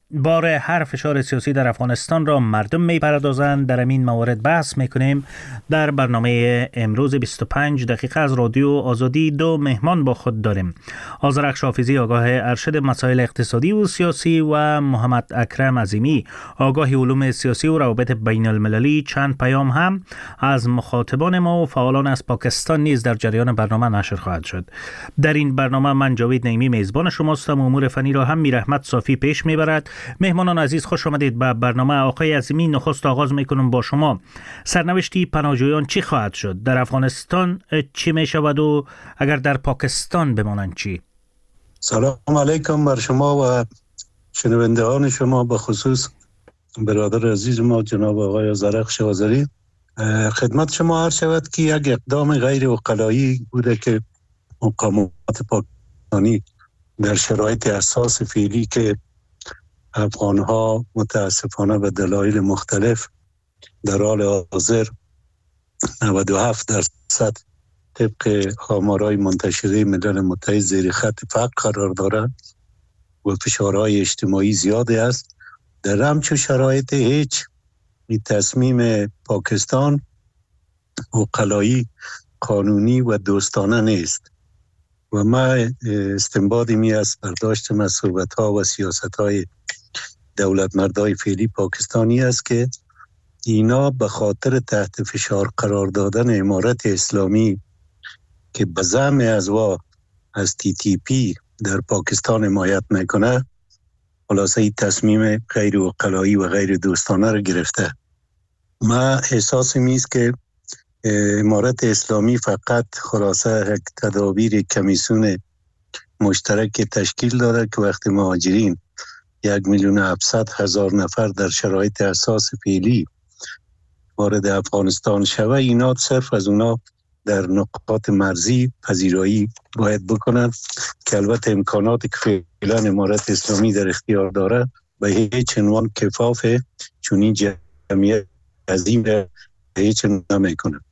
بار هر فشار سیاسی در افغانستان را مردم می‌پردازند. در این موارد بحث می‌کنیم. در برنامه امروز 25 دقیقه از رادیو آزادی 2 مهمان با خود داریم. آذرخش حافظی آگاه ارشد مسائل اقتصادی و سیاسی و محمد اکرم عظیمی آگاه علوم سیاسی و روابط بین المللی. چند پیام هم از مخاطبان ما و فعالان از پاکستان نیز در جریان برنامه نشر خواهد شد. در این برنامه من جاوید نعیمی میزبان شماستم. امور فنی را هم میرحمت صافی پیش میبرد. مهمانان عزیز خوش آمدید به برنامه. آقای عظیمی، نخست آغاز میکنم با شما. سرنوشتی پناهجویان چی خواهد شد؟ در افغانستان چی میشود و اگر در پاکستان بمانند چی؟ سلام علیکم بر شما و شنوندگان شما، به خصوص برادر عزیز ما جناب آقای آذرخش آذری. خدمت شما عرض شود که یک اقدام غیر عقلایی بوده که مقامات پاکستانی در شرایط حساس فعلی که افغانها متاسفانه به دلایل مختلف در حال حاضر 97% طبق آمارهای منتشره ملل متحد زیر خط فقر قرار دارند و فشارهای اجتماعی زیاد است. در همچون شرایط هیچ تصمیم پاکستان عقلایی، قانونی و دوستانه نیست و ما استنباطی می از برداشتم از صحبت‌ها و سیاست‌های دولت مردای فعلی پاکستانی است که اینا به خاطر تحت فشار قرار دادن امارت اسلامی که به زعم ازوا از TTP در پاکستان حمایت میکنه، خلاصه این تصمیم غیر عقلایی و غیر دوستانه را گرفته. ما احساس میست که امارت اسلامی فقط خلاصه یک تدابیر کمیسیون مشترک تشکیل داده که وقتی مهاجرین 1,700,000 نفر در شرایط حساس فعلی وارد افغانستان شوه، اینا صرف از اونا در نقاط مرزی پذیرایی باید بکنن که البته امکانات که فعلا امارت اسلامی در اختیار داره به هیچ عنوان کفاف چونین جمعیت عظیم به هیچ عنوان نمیکنه.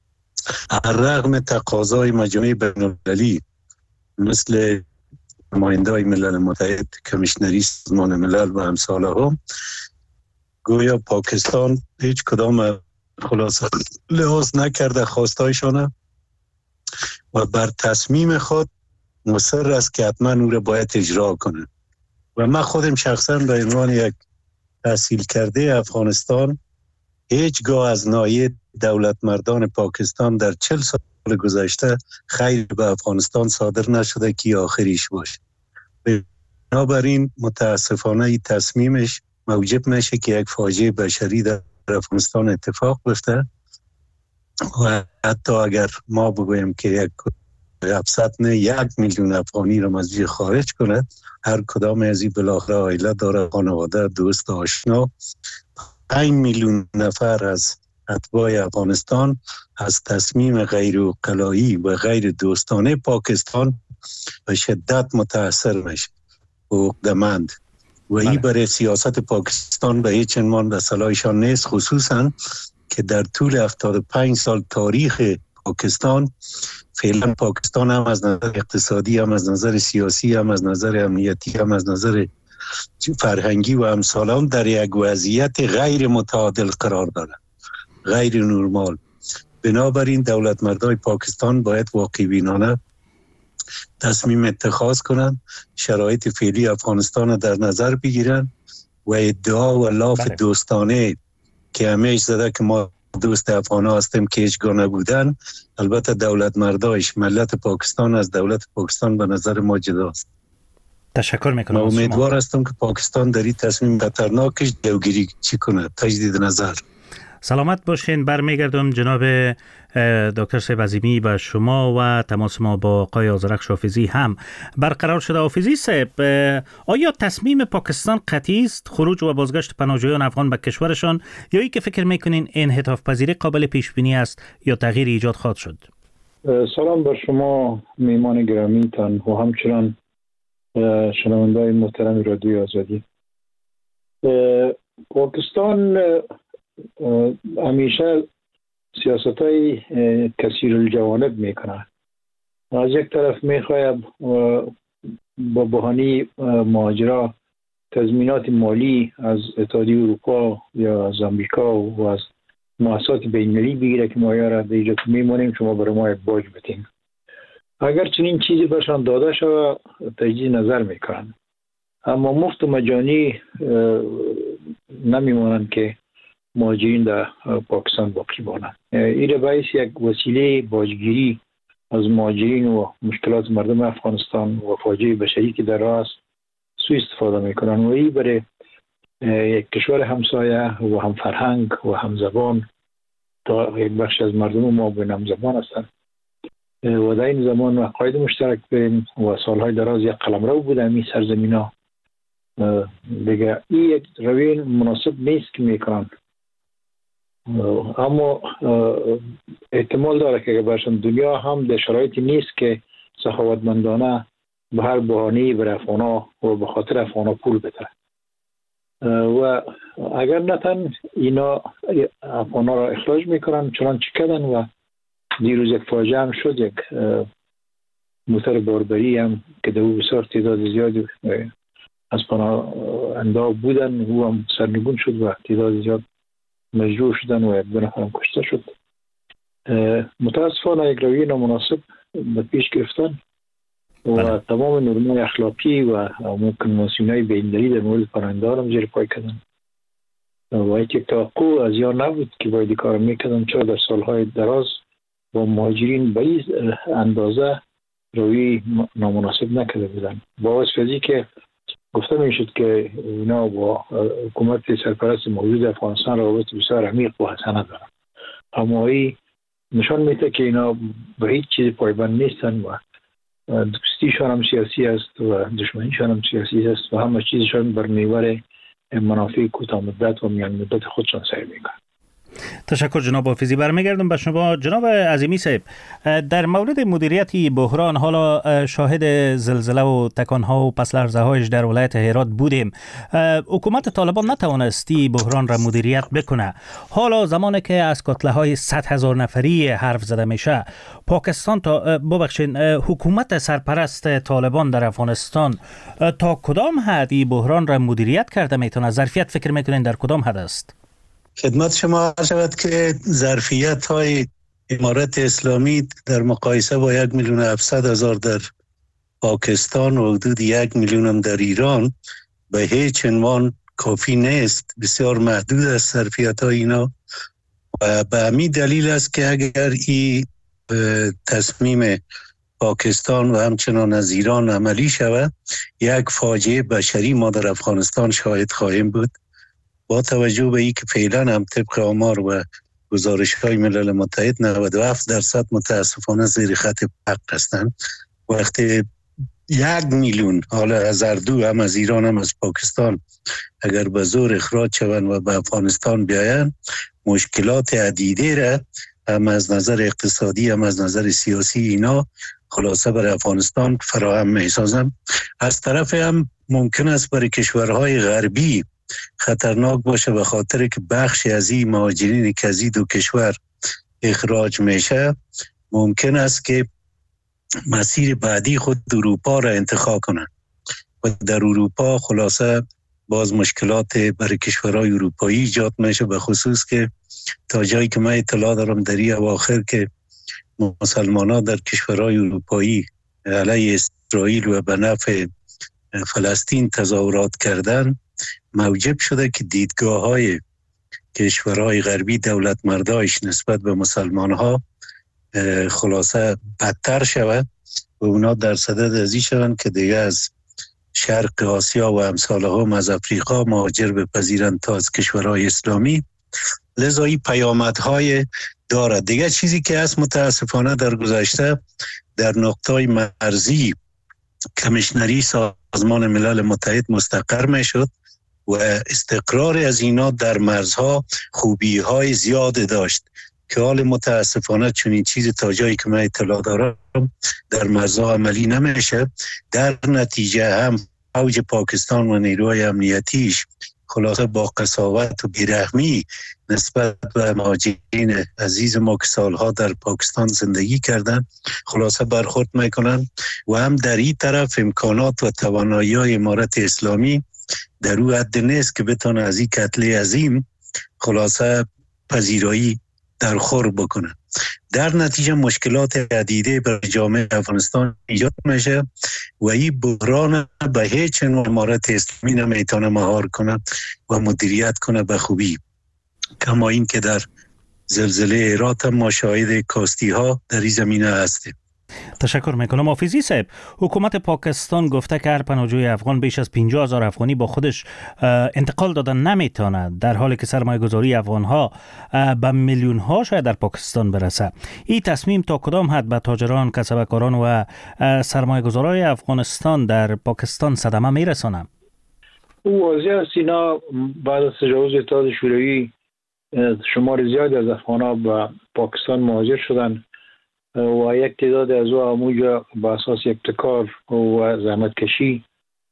رغم تقاضای مجامع بین‌المللی مثل نماینده‌های ملل متحد، کمیشنری سازمان ملل و امثال هم، گویا پاکستان هیچ کدام خلاصه لحاظ نکرده خواستایشانه و بر تصمیم خود مصر است که حتما او را باید اجرا کنه. و من خودم شخصا به عنوان یک تحصیل کرده افغانستان هیچگاه از ناحیه دولت مردان پاکستان در 40 سال گذشته خیر به افغانستان صادر نشده که آخریش باشه. بنابراین متاسفانه این تصمیمش موجب میشه که یک فاجعه بشری در افغانستان اتفاق بیفته و حتی اگر ما بگویم که یک 1,000,000 افغانی را از وی خارج کنه، هر کدام از این بالاخره عائله داره، خانواده، دوست، آشنا. 5 میلیون نفر از اتباع افغانستان از تصمیم غیر عقلایی و غیر دوستانه پاکستان به شدت متاثر میشه و عقده‌مند و این برای سیاست پاکستان به هیچ عنوان به صلاحشان نیست، خصوصا که در طول 75 سال تاریخ پاکستان فعلا پاکستان هم از نظر اقتصادی، هم از نظر سیاسی، هم از نظر امنیتی، هم از نظر فرهنگی و امثال در یک وضعیت غیر متعادل قرار داره، غیر نرمال. بنابراین دولت مردای پاکستان باید واقع بینانه تصمیم اتخاذ کنند، شرایط فعلی افغانستان در نظر بگیرن و ادعا و لاف دوستانه که همیش زده که ما دوست افغانا هستیم که هیچگاه نبودن، البته دولت مردایش ملت پاکستان از دولت پاکستان به نظر ما جداست. تشکر میکنم. من امیدوار هستم که پاکستان در این تصمیم خطرناکش جلوگیری چی کنه، تجدید نظر. سلامت باشین. برمیگردم جناب دکتر صاحب عظیمی و شما و تماس ما با آقای آذرخش حافظی هم برقرار شده. حافظی صاحب، آیا تصمیم پاکستان قطعی است خروج و بازگشت پناهجویان افغان به کشورشان، یا ای که فکر میکنین انعطاف پذیری قابل پیش بینی است یا تغییر ایجاد خواهد شد؟ سلام بر شما میهمان گرامی تان و همچنان شنونده‌های محترم رادیو آزادی. پاکستان همیشه سیاست‌های کثیر الجوانب میکنه. از یک طرف میخواهد با بحانی مهاجرا تضمینات مالی از اتحادیه اروپا یا از آمریکا و از مؤسسات بین‌المللی بگیره که ما یارا در اینجا میمونیم شما برای ما یک باج بدین. اگر چنین چیزی برشان داده شود تجدید نظر میکنن، اما مفت و مجانی نمیمونن که مهاجرین در پاکستان باقی مانند. این باعث یک وسیله باجگیری از مهاجرین و مشکلات مردم افغانستان و فاجعه بشری که در راه است سوء استفاده میکنن و این برای یک کشور همسایه و هم فرهنگ و هم زبان تا یک بخش از مردم ما به هم زبان هستند و در این زمان عقاید مشترک بریم و سالهای دراز یک قلمرو بوده این سرزمین ها دیگه این یک روی مناسب نیست که میکنن، اما احتمال داره که برشان دنیا هم در شرایطی نیست که سخاوتمندانه به هر بهانه‌ای بر افغانا و به خاطر افغانا پول بده و اگر نتن اینا افغانا را اخراج میکنن چنانچه کردن و دیروز یک فاجعه هم شد، یک موتر باربری هم که در او بسیار تعداد زیادی از پناهنده بودن او هم سرنگون شد و تعداد زیاد مجروح شدن و یک دو نفر هم کشته شد. متاسفانه یک رویه نامناسب به پیش گرفتن و تمام نرم‌های اخلاقی و کنوانسیون‌های بین‌المللی در مورد پناهنده ها را زیر پای کردن و یک توقع از یا نبود که باید کار میکردن، چرا در سالهای دراز با مهاجرین به این اندازه روی نامناسب نکرده بودن. با واسه که گفته میشد که اینا با حکومت سرپرست موجود افغانستان روابط بسیار عمیق و حسنه دارن، اما این نشان میده که اینا به هیچ چیز پایبند نیستن و دوستیشان هم سیاسی است و دشمنیشان هم سیاسی است و همه چیزشان بر محور منافع کوتاه مدت و میان مدت خودشان سیر میکنن. تشکر جناب حافظی. برمیگردم به شما جناب عظیمی صاحب. در مورد مدیریت بحران حالا شاهد زلزله و تکانها و پس لرزه هایش در ولایت هرات بودیم. حکومت طالبان نتوانستی بحران را مدیریت بکنه. حالا زمانی که از کتله های 100,000 نفری حرف زده میشه، پاکستان حکومت سرپرست طالبان در افغانستان تا کدام حد این بحران را مدیریت کرده میتونه؟ ظرفیت فکر میکنین در کدام حد است؟ خدمت شما شود که ظرفیت های امارت اسلامی در مقایسه با 1,700,000 در پاکستان و حدود 1 میلیون هم در ایران به هیچ عنوان کافی نیست، بسیار محدود است ظرفیت های اینا و به همین دلیل است که اگر این تصمیم پاکستان و همچنان از ایران عملی شود یک فاجعه بشری ما در افغانستان شاهد خواهیم بود. با توجه به اینکه فعلا هم طبق آمار و گزارش‌های ملل متحد 97% متاسفانه زیر خط فقر هستند، وقتی 1 میلیون حالا از هر دو هم از ایران هم از پاکستان اگر به زور اخراج شوند و به افغانستان بیایند مشکلات عدیده را هم از نظر اقتصادی هم از نظر سیاسی اینا خلاصه برای افغانستان فراهم می‌سازند. از طرف هم ممکن است برای کشورهای غربی خطرناک باشه به خاطر که بخشی از این مهاجرینی که از این دو کشور اخراج میشه ممکن است که مسیر بعدی خود اروپا را انتخاب کنن و در اروپا خلاصه باز مشکلات برای کشورهای اروپایی ایجاد میشه، به خصوص که تا جایی که من اطلاع دارم در این اواخر که مسلمان ها در کشورهای اروپایی علیه اسرائیل و به نفع فلسطین تظاهرات کردن موجب شده که دیدگاه های کشورهای غربی دولت مردایش نسبت به مسلمان ها خلاصه بدتر شود و اونا در صدد ازی شوند که دیگه از شرق آسیا و امثال هم از افریقا مهاجر بپذیرند تا از کشورهای اسلامی. لذا این پیامدهای دارد. دیگه چیزی که هست متاسفانه در گذشته در نقطه‌های مرزی کمیشنری سازمان ملل متحد مستقر می شد و استقرار از اینا در مرزها خوبی‌های زیاد داشت که حال متاسفانه چون این چیز تا جایی که من اطلاع دارم در مرزها عملی نمیشه. در نتیجه هم فوج پاکستان و نیروهای امنیتیش خلاصه با قساوت و بیرحمی نسبت به مهاجرین عزیز ما که سالها در پاکستان زندگی کردن خلاصه برخورد میکنن و هم در این طرف امکانات و توانایی های امارت اسلامی در او حد نیست که بتونه از این کتله عظیم خلاصه پذیرایی در خور بکنه. در نتیجه مشکلات عدیده بر جامعه افغانستان ایجاد میشه و این بحران به هیچ عنوان امارت اسلامی نمیتونه مهار کنه و مدیریت کنه به خوبی. کما این که در زلزله هرات ما شاهد کاستی ها در این زمینه هستیم. تشکر میکنم. حافظی صاحب، حکومت پاکستان گفته که هر پناهجوی افغان بیش از 50,000 افغانی با خودش انتقال دادن نمیتونه، در حالی که سرمایه گذاری افغان ها به میلیون ها شاید در پاکستان برسه. این تصمیم تا کدام حد به تاجران، کسبکاران و سرمایه گذارای افغانستان در پاکستان صدمه میرسونه؟ واضح است اینا بعد از تجاوز اتحاد شوروی شمار زیادی از افغان ها به پاکستان مهاجر شدن و یک تعداد از او به اساس ابتکار و زحمت کشی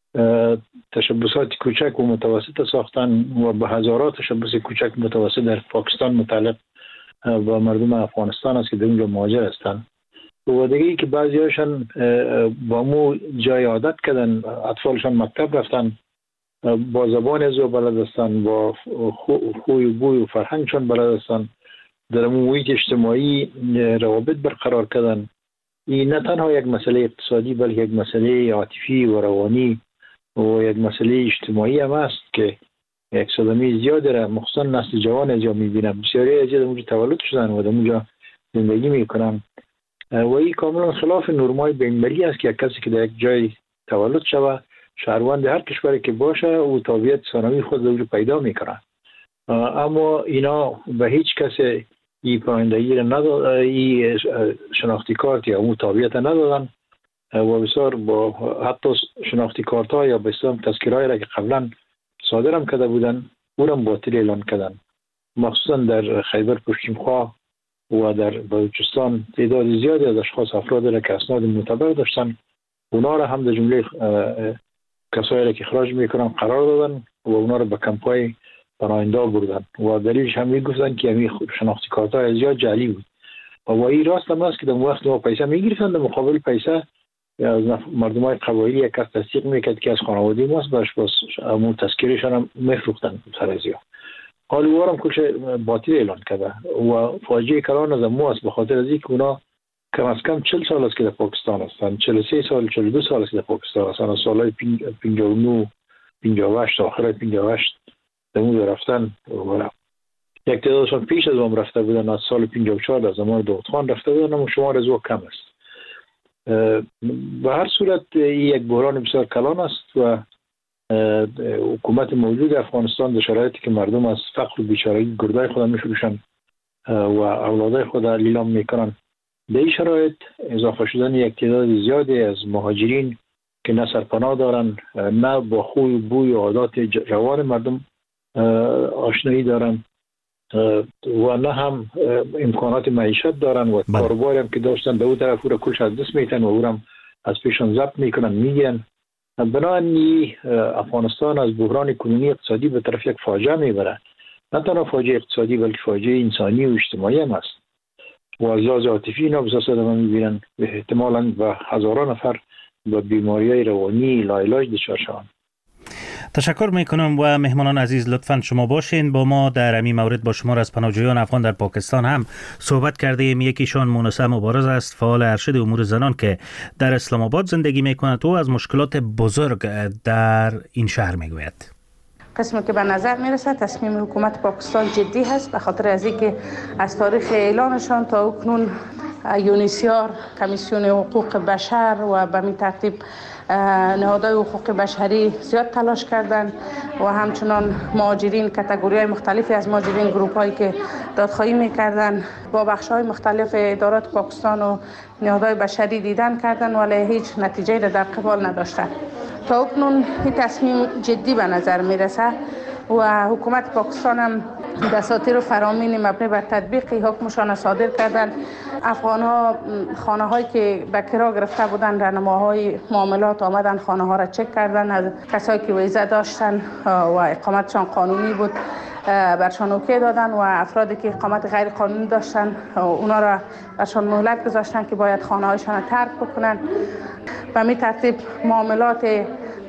تشبسات کوچک و متوسط ساختن و به هزارات تشبس کوچک متوسط در پاکستان متعلق به مردم افغانستان است که در اونجا مهاجر هستند. و دیگه که بعضی هاشون با مو جای عادت کردن، اطفالشان مکتب رفتن، با زبان از بلد هستند، با خوی و بوی و فرهنگشان بلد هستند، در محیط اجتماعی روابط برقرار کردن. این نه تنها یک مسئله اقتصادی بلکه یک مسئله عاطفی و روانی و یک مسئله اجتماعی هم است که یک صدمه زیاد داره، مخصوصا نسل جوان از جا میبینم بسیاری از در اونجا تولد شدن و در اونجا زندگی میکنن و این کاملا خلاف نرمای بین‌المللی است که یک کسی که در یک جای تولد شوه شهروند هر کشوری که باشه او تابعیت ثانوی خود رو پیدا میکنه. اما اینا به هیچ کسی این پایندگی را ندادن، این شناختی کارت یا اون تابعیت ندادن و بسیار با حتی شناختی کارت ها یا بسیار تذکیرهای را که قبلا صادرم کرده بودن او را باطل اعلان کردن. مخصوصا در خیبر پشتونخوا و در بلوچستان تعداد زیادی از اشخاص افراد را که اسناد معتبر داشتن اونا را هم در جمله کسایی را که اخراج میکنن قرار دادن و اونا را به کمپای پناهنده بردن و دلیلش هم میگفتن که همین شناختی کارت های زیاد جعلی بود و این راست هم است که در وقت ما پیسه میگرفتن، در مقابل پیسه از مردم های قبایلی یک کس تصدیق میکرد که از خانواده ماست باش باز همون تذکیرشان هم میفروختن سر ازیا. حال او هم کلش باطل اعلان کرده و فاجعه کلان از مو است به خاطر از اینکه اونا کم از کم 40 سال است که در پاکستان هستند، 43 سال 42 سال است که در پاکستان هستند. از سالهای 59 58 آخر 58 دمون رفتن و یک تعدادشان پیش از هم رفته بودن، از سال 54 در زمان داود خان رفته بودن، اما شمار از او کم است. به هر صورت یک بحران بسیار کلان است و حکومت موجود افغانستان در شرایطی که مردم از فقر و بیچارگی گردای خود میفروشن و اولادای خود لیلام میکنن، به این شرایط اضافه شدن یک تعداد زیادی از مهاجرین که نه سرپناه دارن، نه با خوی و بوی و عادات روان مردم آشنایی دارن و نه هم امکانات معیشت دارن و کاروباری هم که داشتن به اون طرف او را کلش از دست میتن و او را از پیشان ضبط میکنن میگن. بنابراین افغانستان از بحران کنونی اقتصادی به طرف یک فاجعه میبره، نه تنها فاجعه اقتصادی بلکه فاجعه انسانی و اجتماعی هم است و از لحاظ عاطفی اینا بسیار صدمه میبینن، احتمالاً به هزاران نفر با بیماری‌های روانی لاعلاج دچار شوند. تشکر میکنم و مهمانان عزیز لطفاً شما باشین با ما در این مورد. با شمار از پناهجویان افغان در پاکستان هم صحبت کردیم. یکیشان مونسه مبارز است، فعال ارشد امور زنان که در اسلام آباد زندگی میکند و از مشکلات بزرگ در این شهر میگوید. قسمی که به نظر میرسه تصمیم حکومت پاکستان جدی هست، به خاطر از اینکه از تاریخ اعلانشان تا اکنون یونیسیار، کمیسیون حقوق بشر و به می ترتیب نهادهای حقوق بشری زیاد تلاش کردند و همچنان مهاجرین، کاتگوری‌های مختلفی از مهاجرین، گروپ‌هایی که دادخواهی می‌کردند با بخش‌های مختلف ادارات پاکستان و نهادهای بشری دیدن کردند ولی هیچ نتیجه‌ای در قبال نداشتند. تا اکنون این تصمیم جدی به نظر میرسه و حکومت پاکستان هم دساتیر فرامین مبنی بر تطبیق حکمشان صادر کردند. افغان‌ها خانه‌هایی که به کرا گرفته بودند، راهنماهای معاملات آمدن خانه ها را چک کردن، از کسایی که ویزه داشتن و اقامتشان قانونی بود برشان اوکی دادن و افرادی که اقامت غیر قانونی داشتن اونا را برشان مهلت گذاشتن که باید خانه هایشان را ترک بکنن. به می ترتیب معاملات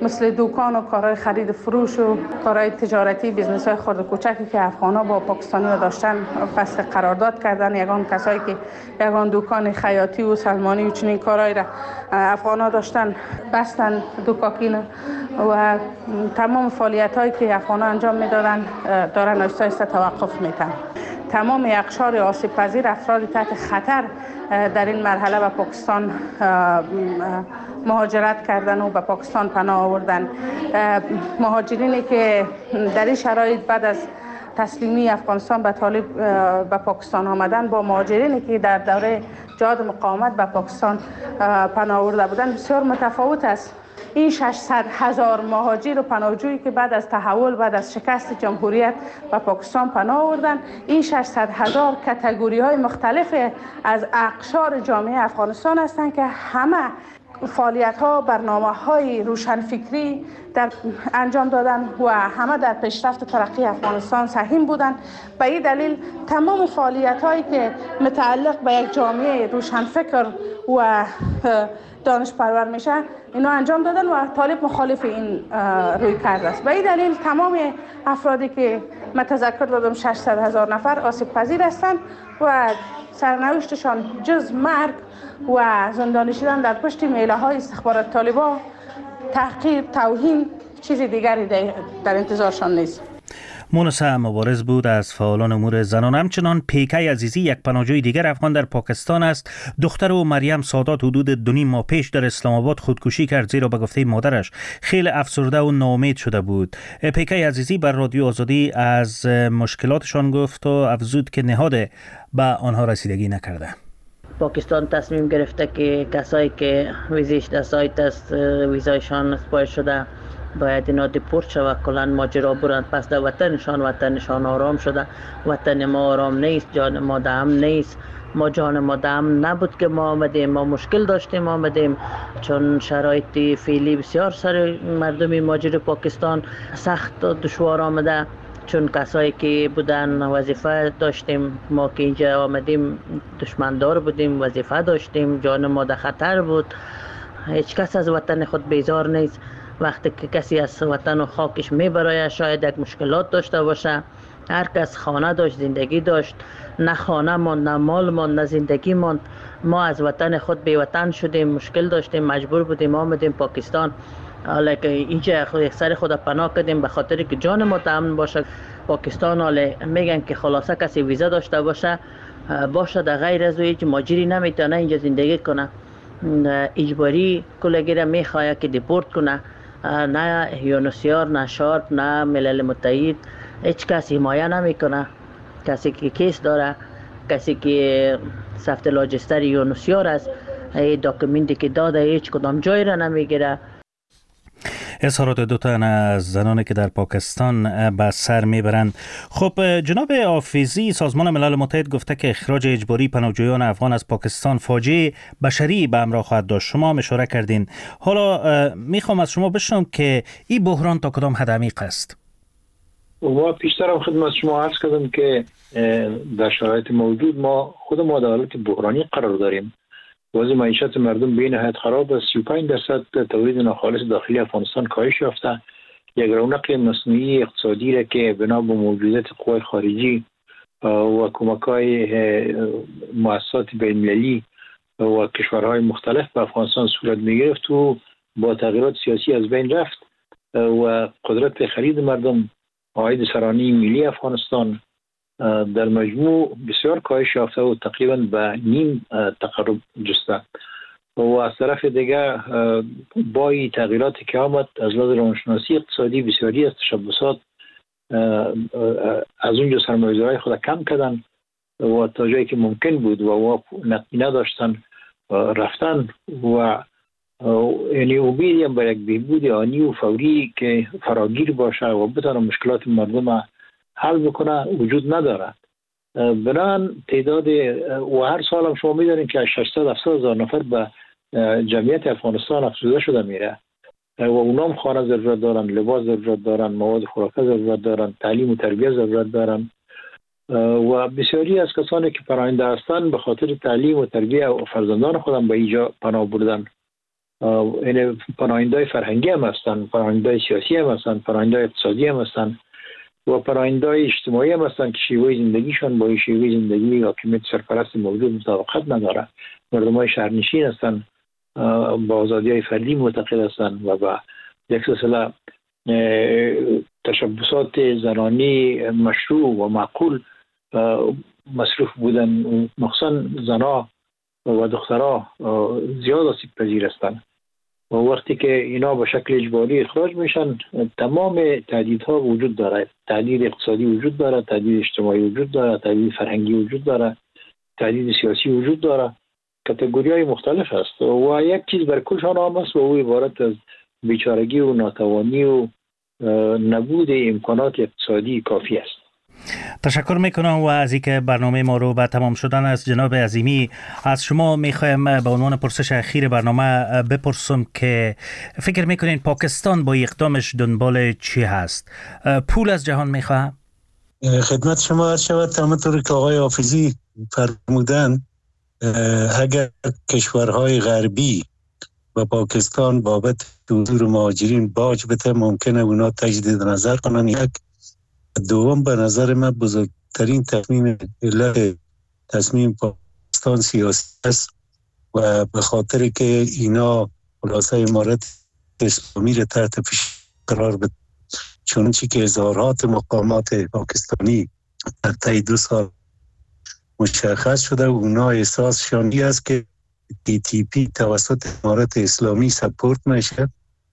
مثل دکان و کارهای خرید فروش و کارهای تجارتی، بیزنس های خرد و کوچکی که افغان‌ها با پاکستانی داشتن فسخ قرارداد کردن. یگان کسایی که یگان دکان خیاطی و سلمانی و چنین کارهای را افغان‌ها داشتن بستن دکاکین و تمام فعالیت هایی که افغان‌ها انجام میدادن دارن آهسته آهسته توقف میتن. تمام اقشار آسیب پذیر، افراد تحت خطر در این مرحله به پاکستان مهاجرت کردن و به پاکستان پناه آوردن. مهاجرینی که در این شرایط بعد از تسلیمی افغانستان به طالب به پاکستان آمدن با مهاجرینی که در دوره جهاد مقاومت به پاکستان پناه آورده بودن بسیار متفاوت است. این 600,000 مهاجر و پناهجویی که بعد از تحول، بعد از شکست جمهوریت به پاکستان پناه آوردن، این 600,000 کاتگوری های مختلف از اقشار جامعه افغانستان هستند که همه فعالیت ها، برنامه های روشنفکری در انجام دادن و همه در پیشرفت ترقی افغانستان سهیم بودند. به این دلیل تمام فعالیت هایی که متعلق به یک جامعه روشنفکر و دانش پرور میشه اینا انجام دادن و طالب مخالف این روی کرده است. به این دلیل تمام افرادی که متذکر دادم 600,000 نفر آسیب پذیر هستند و سرنوشتشان جز مرگ و زندانی شدن در پشت میله های استخبارات طالبان، تحقیر، توهین، چیز دیگری در انتظارشان نیست. مونسا مبارز بود از فعالان امور زنان. همچنان پیکه عزیزی، یک پناهجوی دیگر افغان در پاکستان است. دختر او مریم سادات حدود 2.5 ماه پیش در اسلام آباد خودکشی کرد، زیرا به گفته مادرش خیلی افسرده و ناامید شده بود. پیکه عزیزی بر رادیو آزادی از مشکلاتشان گفت و افزود که نهاد به آنها رسیدگی نکرده. پاکستان تصمیم گرفته که کسایی که ویزیش در سایت است ویزایشان اسپای شده باید اینا دیپورت شود، کلان ماجرا برند پس در وطنشان آرام شده. وطن ما آرام نیست، جان ما دام نیست. ما جان ما دام نبود که ما آمدیم، ما مشکل داشتیم آمدیم، چون شرایط فعلی بسیار سر مردم ماجر پاکستان سخت دشوار آمده. چون کسایی که بودن وظیفه داشتیم، ما که اینجا آمدیم دشمندار بودیم، وظیفه داشتیم، جان ما در خطر بود. هیچ کس از وطن خود بیزار نیست. وقتی که کسی از وطن و خاکش میبره شاید یک مشکلات داشته باشه. هر کس خانه داشت، زندگی داشت، نه خانه ماند، نه مال ماند، نه زندگی ماند. ما از وطن خود بی وطن شدیم، مشکل داشتیم، مجبور بودیم آمدیم پاکستان. حالا که اینجا یک سر خود پناه کردیم به خاطر که جان ما امن باشه. پاکستان حالا میگن که خلاصه کسی ویزا داشته باشه در غیر از هیچ ماجری نمیتونه اینجا زندگی کنه. اجباری کلگیره میخواه که دیپورت کنه. نه یونسیار، نه شارپ، نه ملل متحد، هیچ کسی حمایه نمیکنه. کسی که کیس داره، کسی که سفت لاجستر یونسیار است، داکومنتی که داده هیچ کدام جای را نمیگیره. اظهارات دو تن از زنانی که در پاکستان به سر میبرند. خب جناب حافظی، سازمان ملل متحد گفته که اخراج اجباری پناهجویان افغان از پاکستان فاجعه بشری به همراه خواهد داشت. شما هم اشاره کردین. حالا میخوام از شما بشنوم که این بحران تا کدام حد عمیق است. و پیشترم خدمت شما عرض کردم که در شرایط موجود ما خود ما در حالت بحرانی قرار داریم. وضع معیشت مردم به نهایت خراب است. 35% تولید ناخالص داخلی افغانستان کاهش یافته. یک رونق مصنوعی اقتصادی را که بنا به موجودیت قوای خارجی و کمک‌های مؤسسات بین‌المللی و کشورهای مختلف به افغانستان صورت می‌گرفت و با تغییرات سیاسی از بین رفت و قدرت خرید مردم، عاید سرانه ملی افغانستان در مجموع بسیار کاهش یافته و تقریبا به نیم تقرب جسته. و از طرف دیگر با این تغییراتی که آمد از لحاظ روانشناسی اقتصادی بسیاری از تشبسات از اونجا سرمایه‌گذاری خود کم کردن و تا جایی که ممکن بود و نقدی نداشتن رفتن و یعنی امیدی هم به یک بهبود آنی و فوری که فراگیر باشه و بتونه مشکلات مردم حل بکنه وجود ندارد. بنابراین تعداد و هر سال هم شما می‌دانید که 600-700 هزار نفر به جمعیت افغانستان افزوده شده میره و اونام خانه ضرورت دارن، لباس ضرورت دارن، مواد خوراکی ضرورت دارن، تعلیم و تربیت ضرورت دارن و بسیاری از کسانی که پناهنده هستند به خاطر تعلیم و تربیت و فرزندان خودم به اینجا پناه بردن این پناهنده‌های فرهنگی هم هستند، پناهنده‌های سیاسی هم هستند، پناهنده‌های اقتصادی هم هستند و پناهنده‌های اجتماعی هم هستند که شیوه زندگیشان با شیوه زندگی حاکمیت سرپرست موجود مطابقت نداره. مردم‌های شهرنشین هستند، با آزادی‌های فردی معتقد هستند و با یک سلسله تشبسات زنانی مشروع و معقول مصروف بودن، مخصوصا زنها و دخترها زیاد آسیب پذیر هستند و وقتی که اینا به شکل اجباری اخراج میشن تمام تهدیدها وجود داره. تهدید اقتصادی وجود داره، تهدید اجتماعی وجود داره، تهدید فرهنگی وجود داره، تهدید سیاسی وجود داره. کاتگوری‌های مختلف هست و یک چیز بر کلشان هم است و او عبارت از بیچارگی و ناتوانی و نبود امکانات اقتصادی کافی است. تشکر میکنم و از اینکه برنامه ما رو به تمام شدن از جناب عظیمی از شما میخوایم به عنوان پرسش اخیر برنامه بپرسم که فکر میکنین پاکستان با اقدامش دنبال چی هست؟ پول از جهان میخواه؟ خدمت شما عرض شود همونطور که آقای حافظی فرمودن، اگر کشورهای غربی و پاکستان بابت حضور مهاجرین باج بده ممکنه اونا تجدید نظر کنن. یک دوم به نظر من بزرگترین علت تصمیم پاکستان سیاسی است و به خاطر که اینا خلاصه امارت اسلامی را تحت فشار قرار بده، چونچه که اظهارات مقامات پاکستانی در طی 2 سال مشخص شده و اونا احساسشان این است که TTP توسط امارت اسلامی سپورت میشه،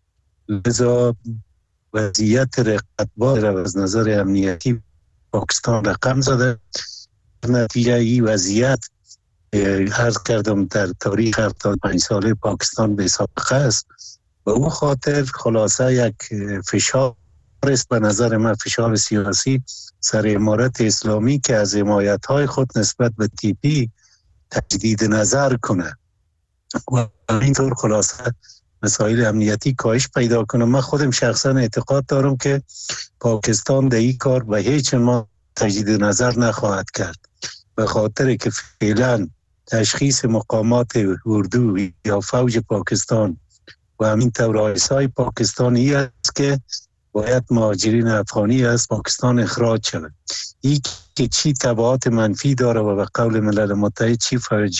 لذا وضعیت رقابت را از نظر امنیتی پاکستان رقم زده. نتیجه این وضعیت عرض کردم در تاریخ 75 ساله پاکستان به سابقه است و اون خاطر خلاصه یک فشار است به نظر من، فشار سیاسی سر امارت اسلامی که از حمایت‌های خود نسبت به TP تجدید نظر کنه و اینطور خلاصه مسائل امنیتی کاهش پیدا کنه. من خودم شخصا اعتقاد دارم که پاکستان در این کار به هیچ ما تجدید نظر نخواهد کرد، به خاطر که فعلا تشخیص مقامات اردو یا فوج پاکستان و همین طور رئیسای پاکستانی است که باید مهاجرین افغانی از پاکستان اخراج شود. این که چی تبعات منفی داره و به قول ملل متحد چی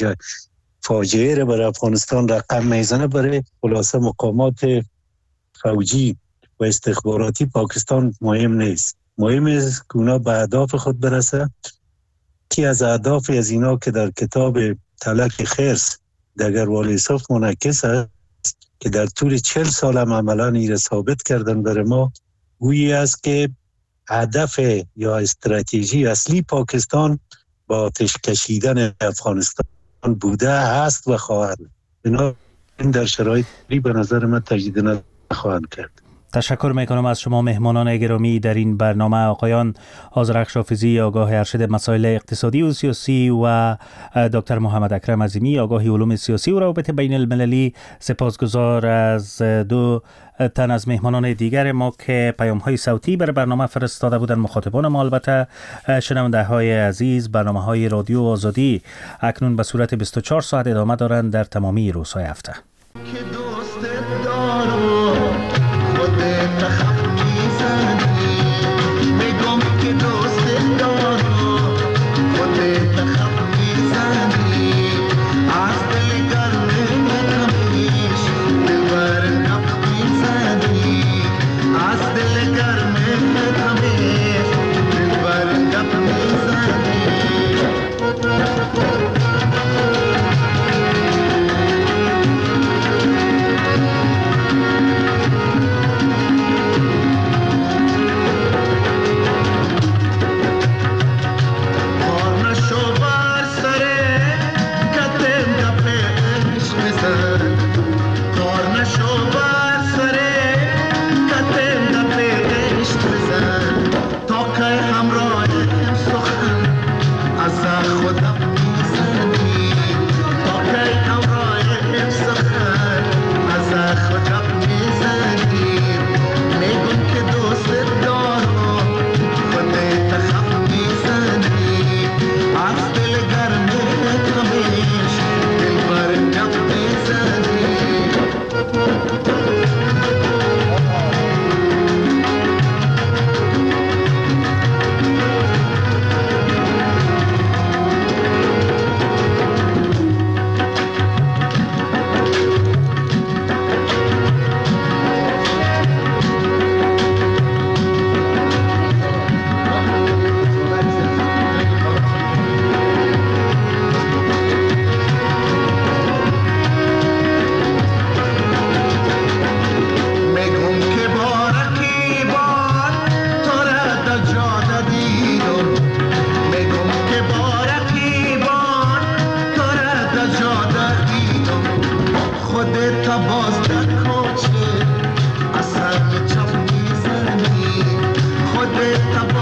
فاجعه را برای افغانستان رقم میزنه، برای خلاصه مقامات فوجی و استخباراتی پاکستان مهم نیست. مهم است که اونا به اهداف خود برسه. که از اهداف از اینا که در کتاب تلک خرس دگروال یوسف منعکس است که در طول 40 سال هم عملا این را ثابت کردن برای ما، گویی است که هدف یا استراتژی اصلی پاکستان با آتش کشیدن افغانستان بوده است و خواهد. بنابراین در شرایطی به نظر من تجدید نظر خواهند کرد. تشکر میکنم از شما مهمانان گرامی در این برنامه، آقایان آذرخش حافظی آگاه ارشد مسائل اقتصادی و سیاسی و دکتر محمد اکرم عظیمی آگاه علوم سیاسی و روابط بین المللی. سپاسگزار از 2 تن از مهمانان دیگر ما که پیام‌های صوتی برای برنامه فرستاده بودند. مخاطبان ما البته شنونده‌های عزیز، برنامه‌های رادیو آزادی اکنون به صورت 24 ساعت ادامه دارند در تمامی روزهای هفته. تبا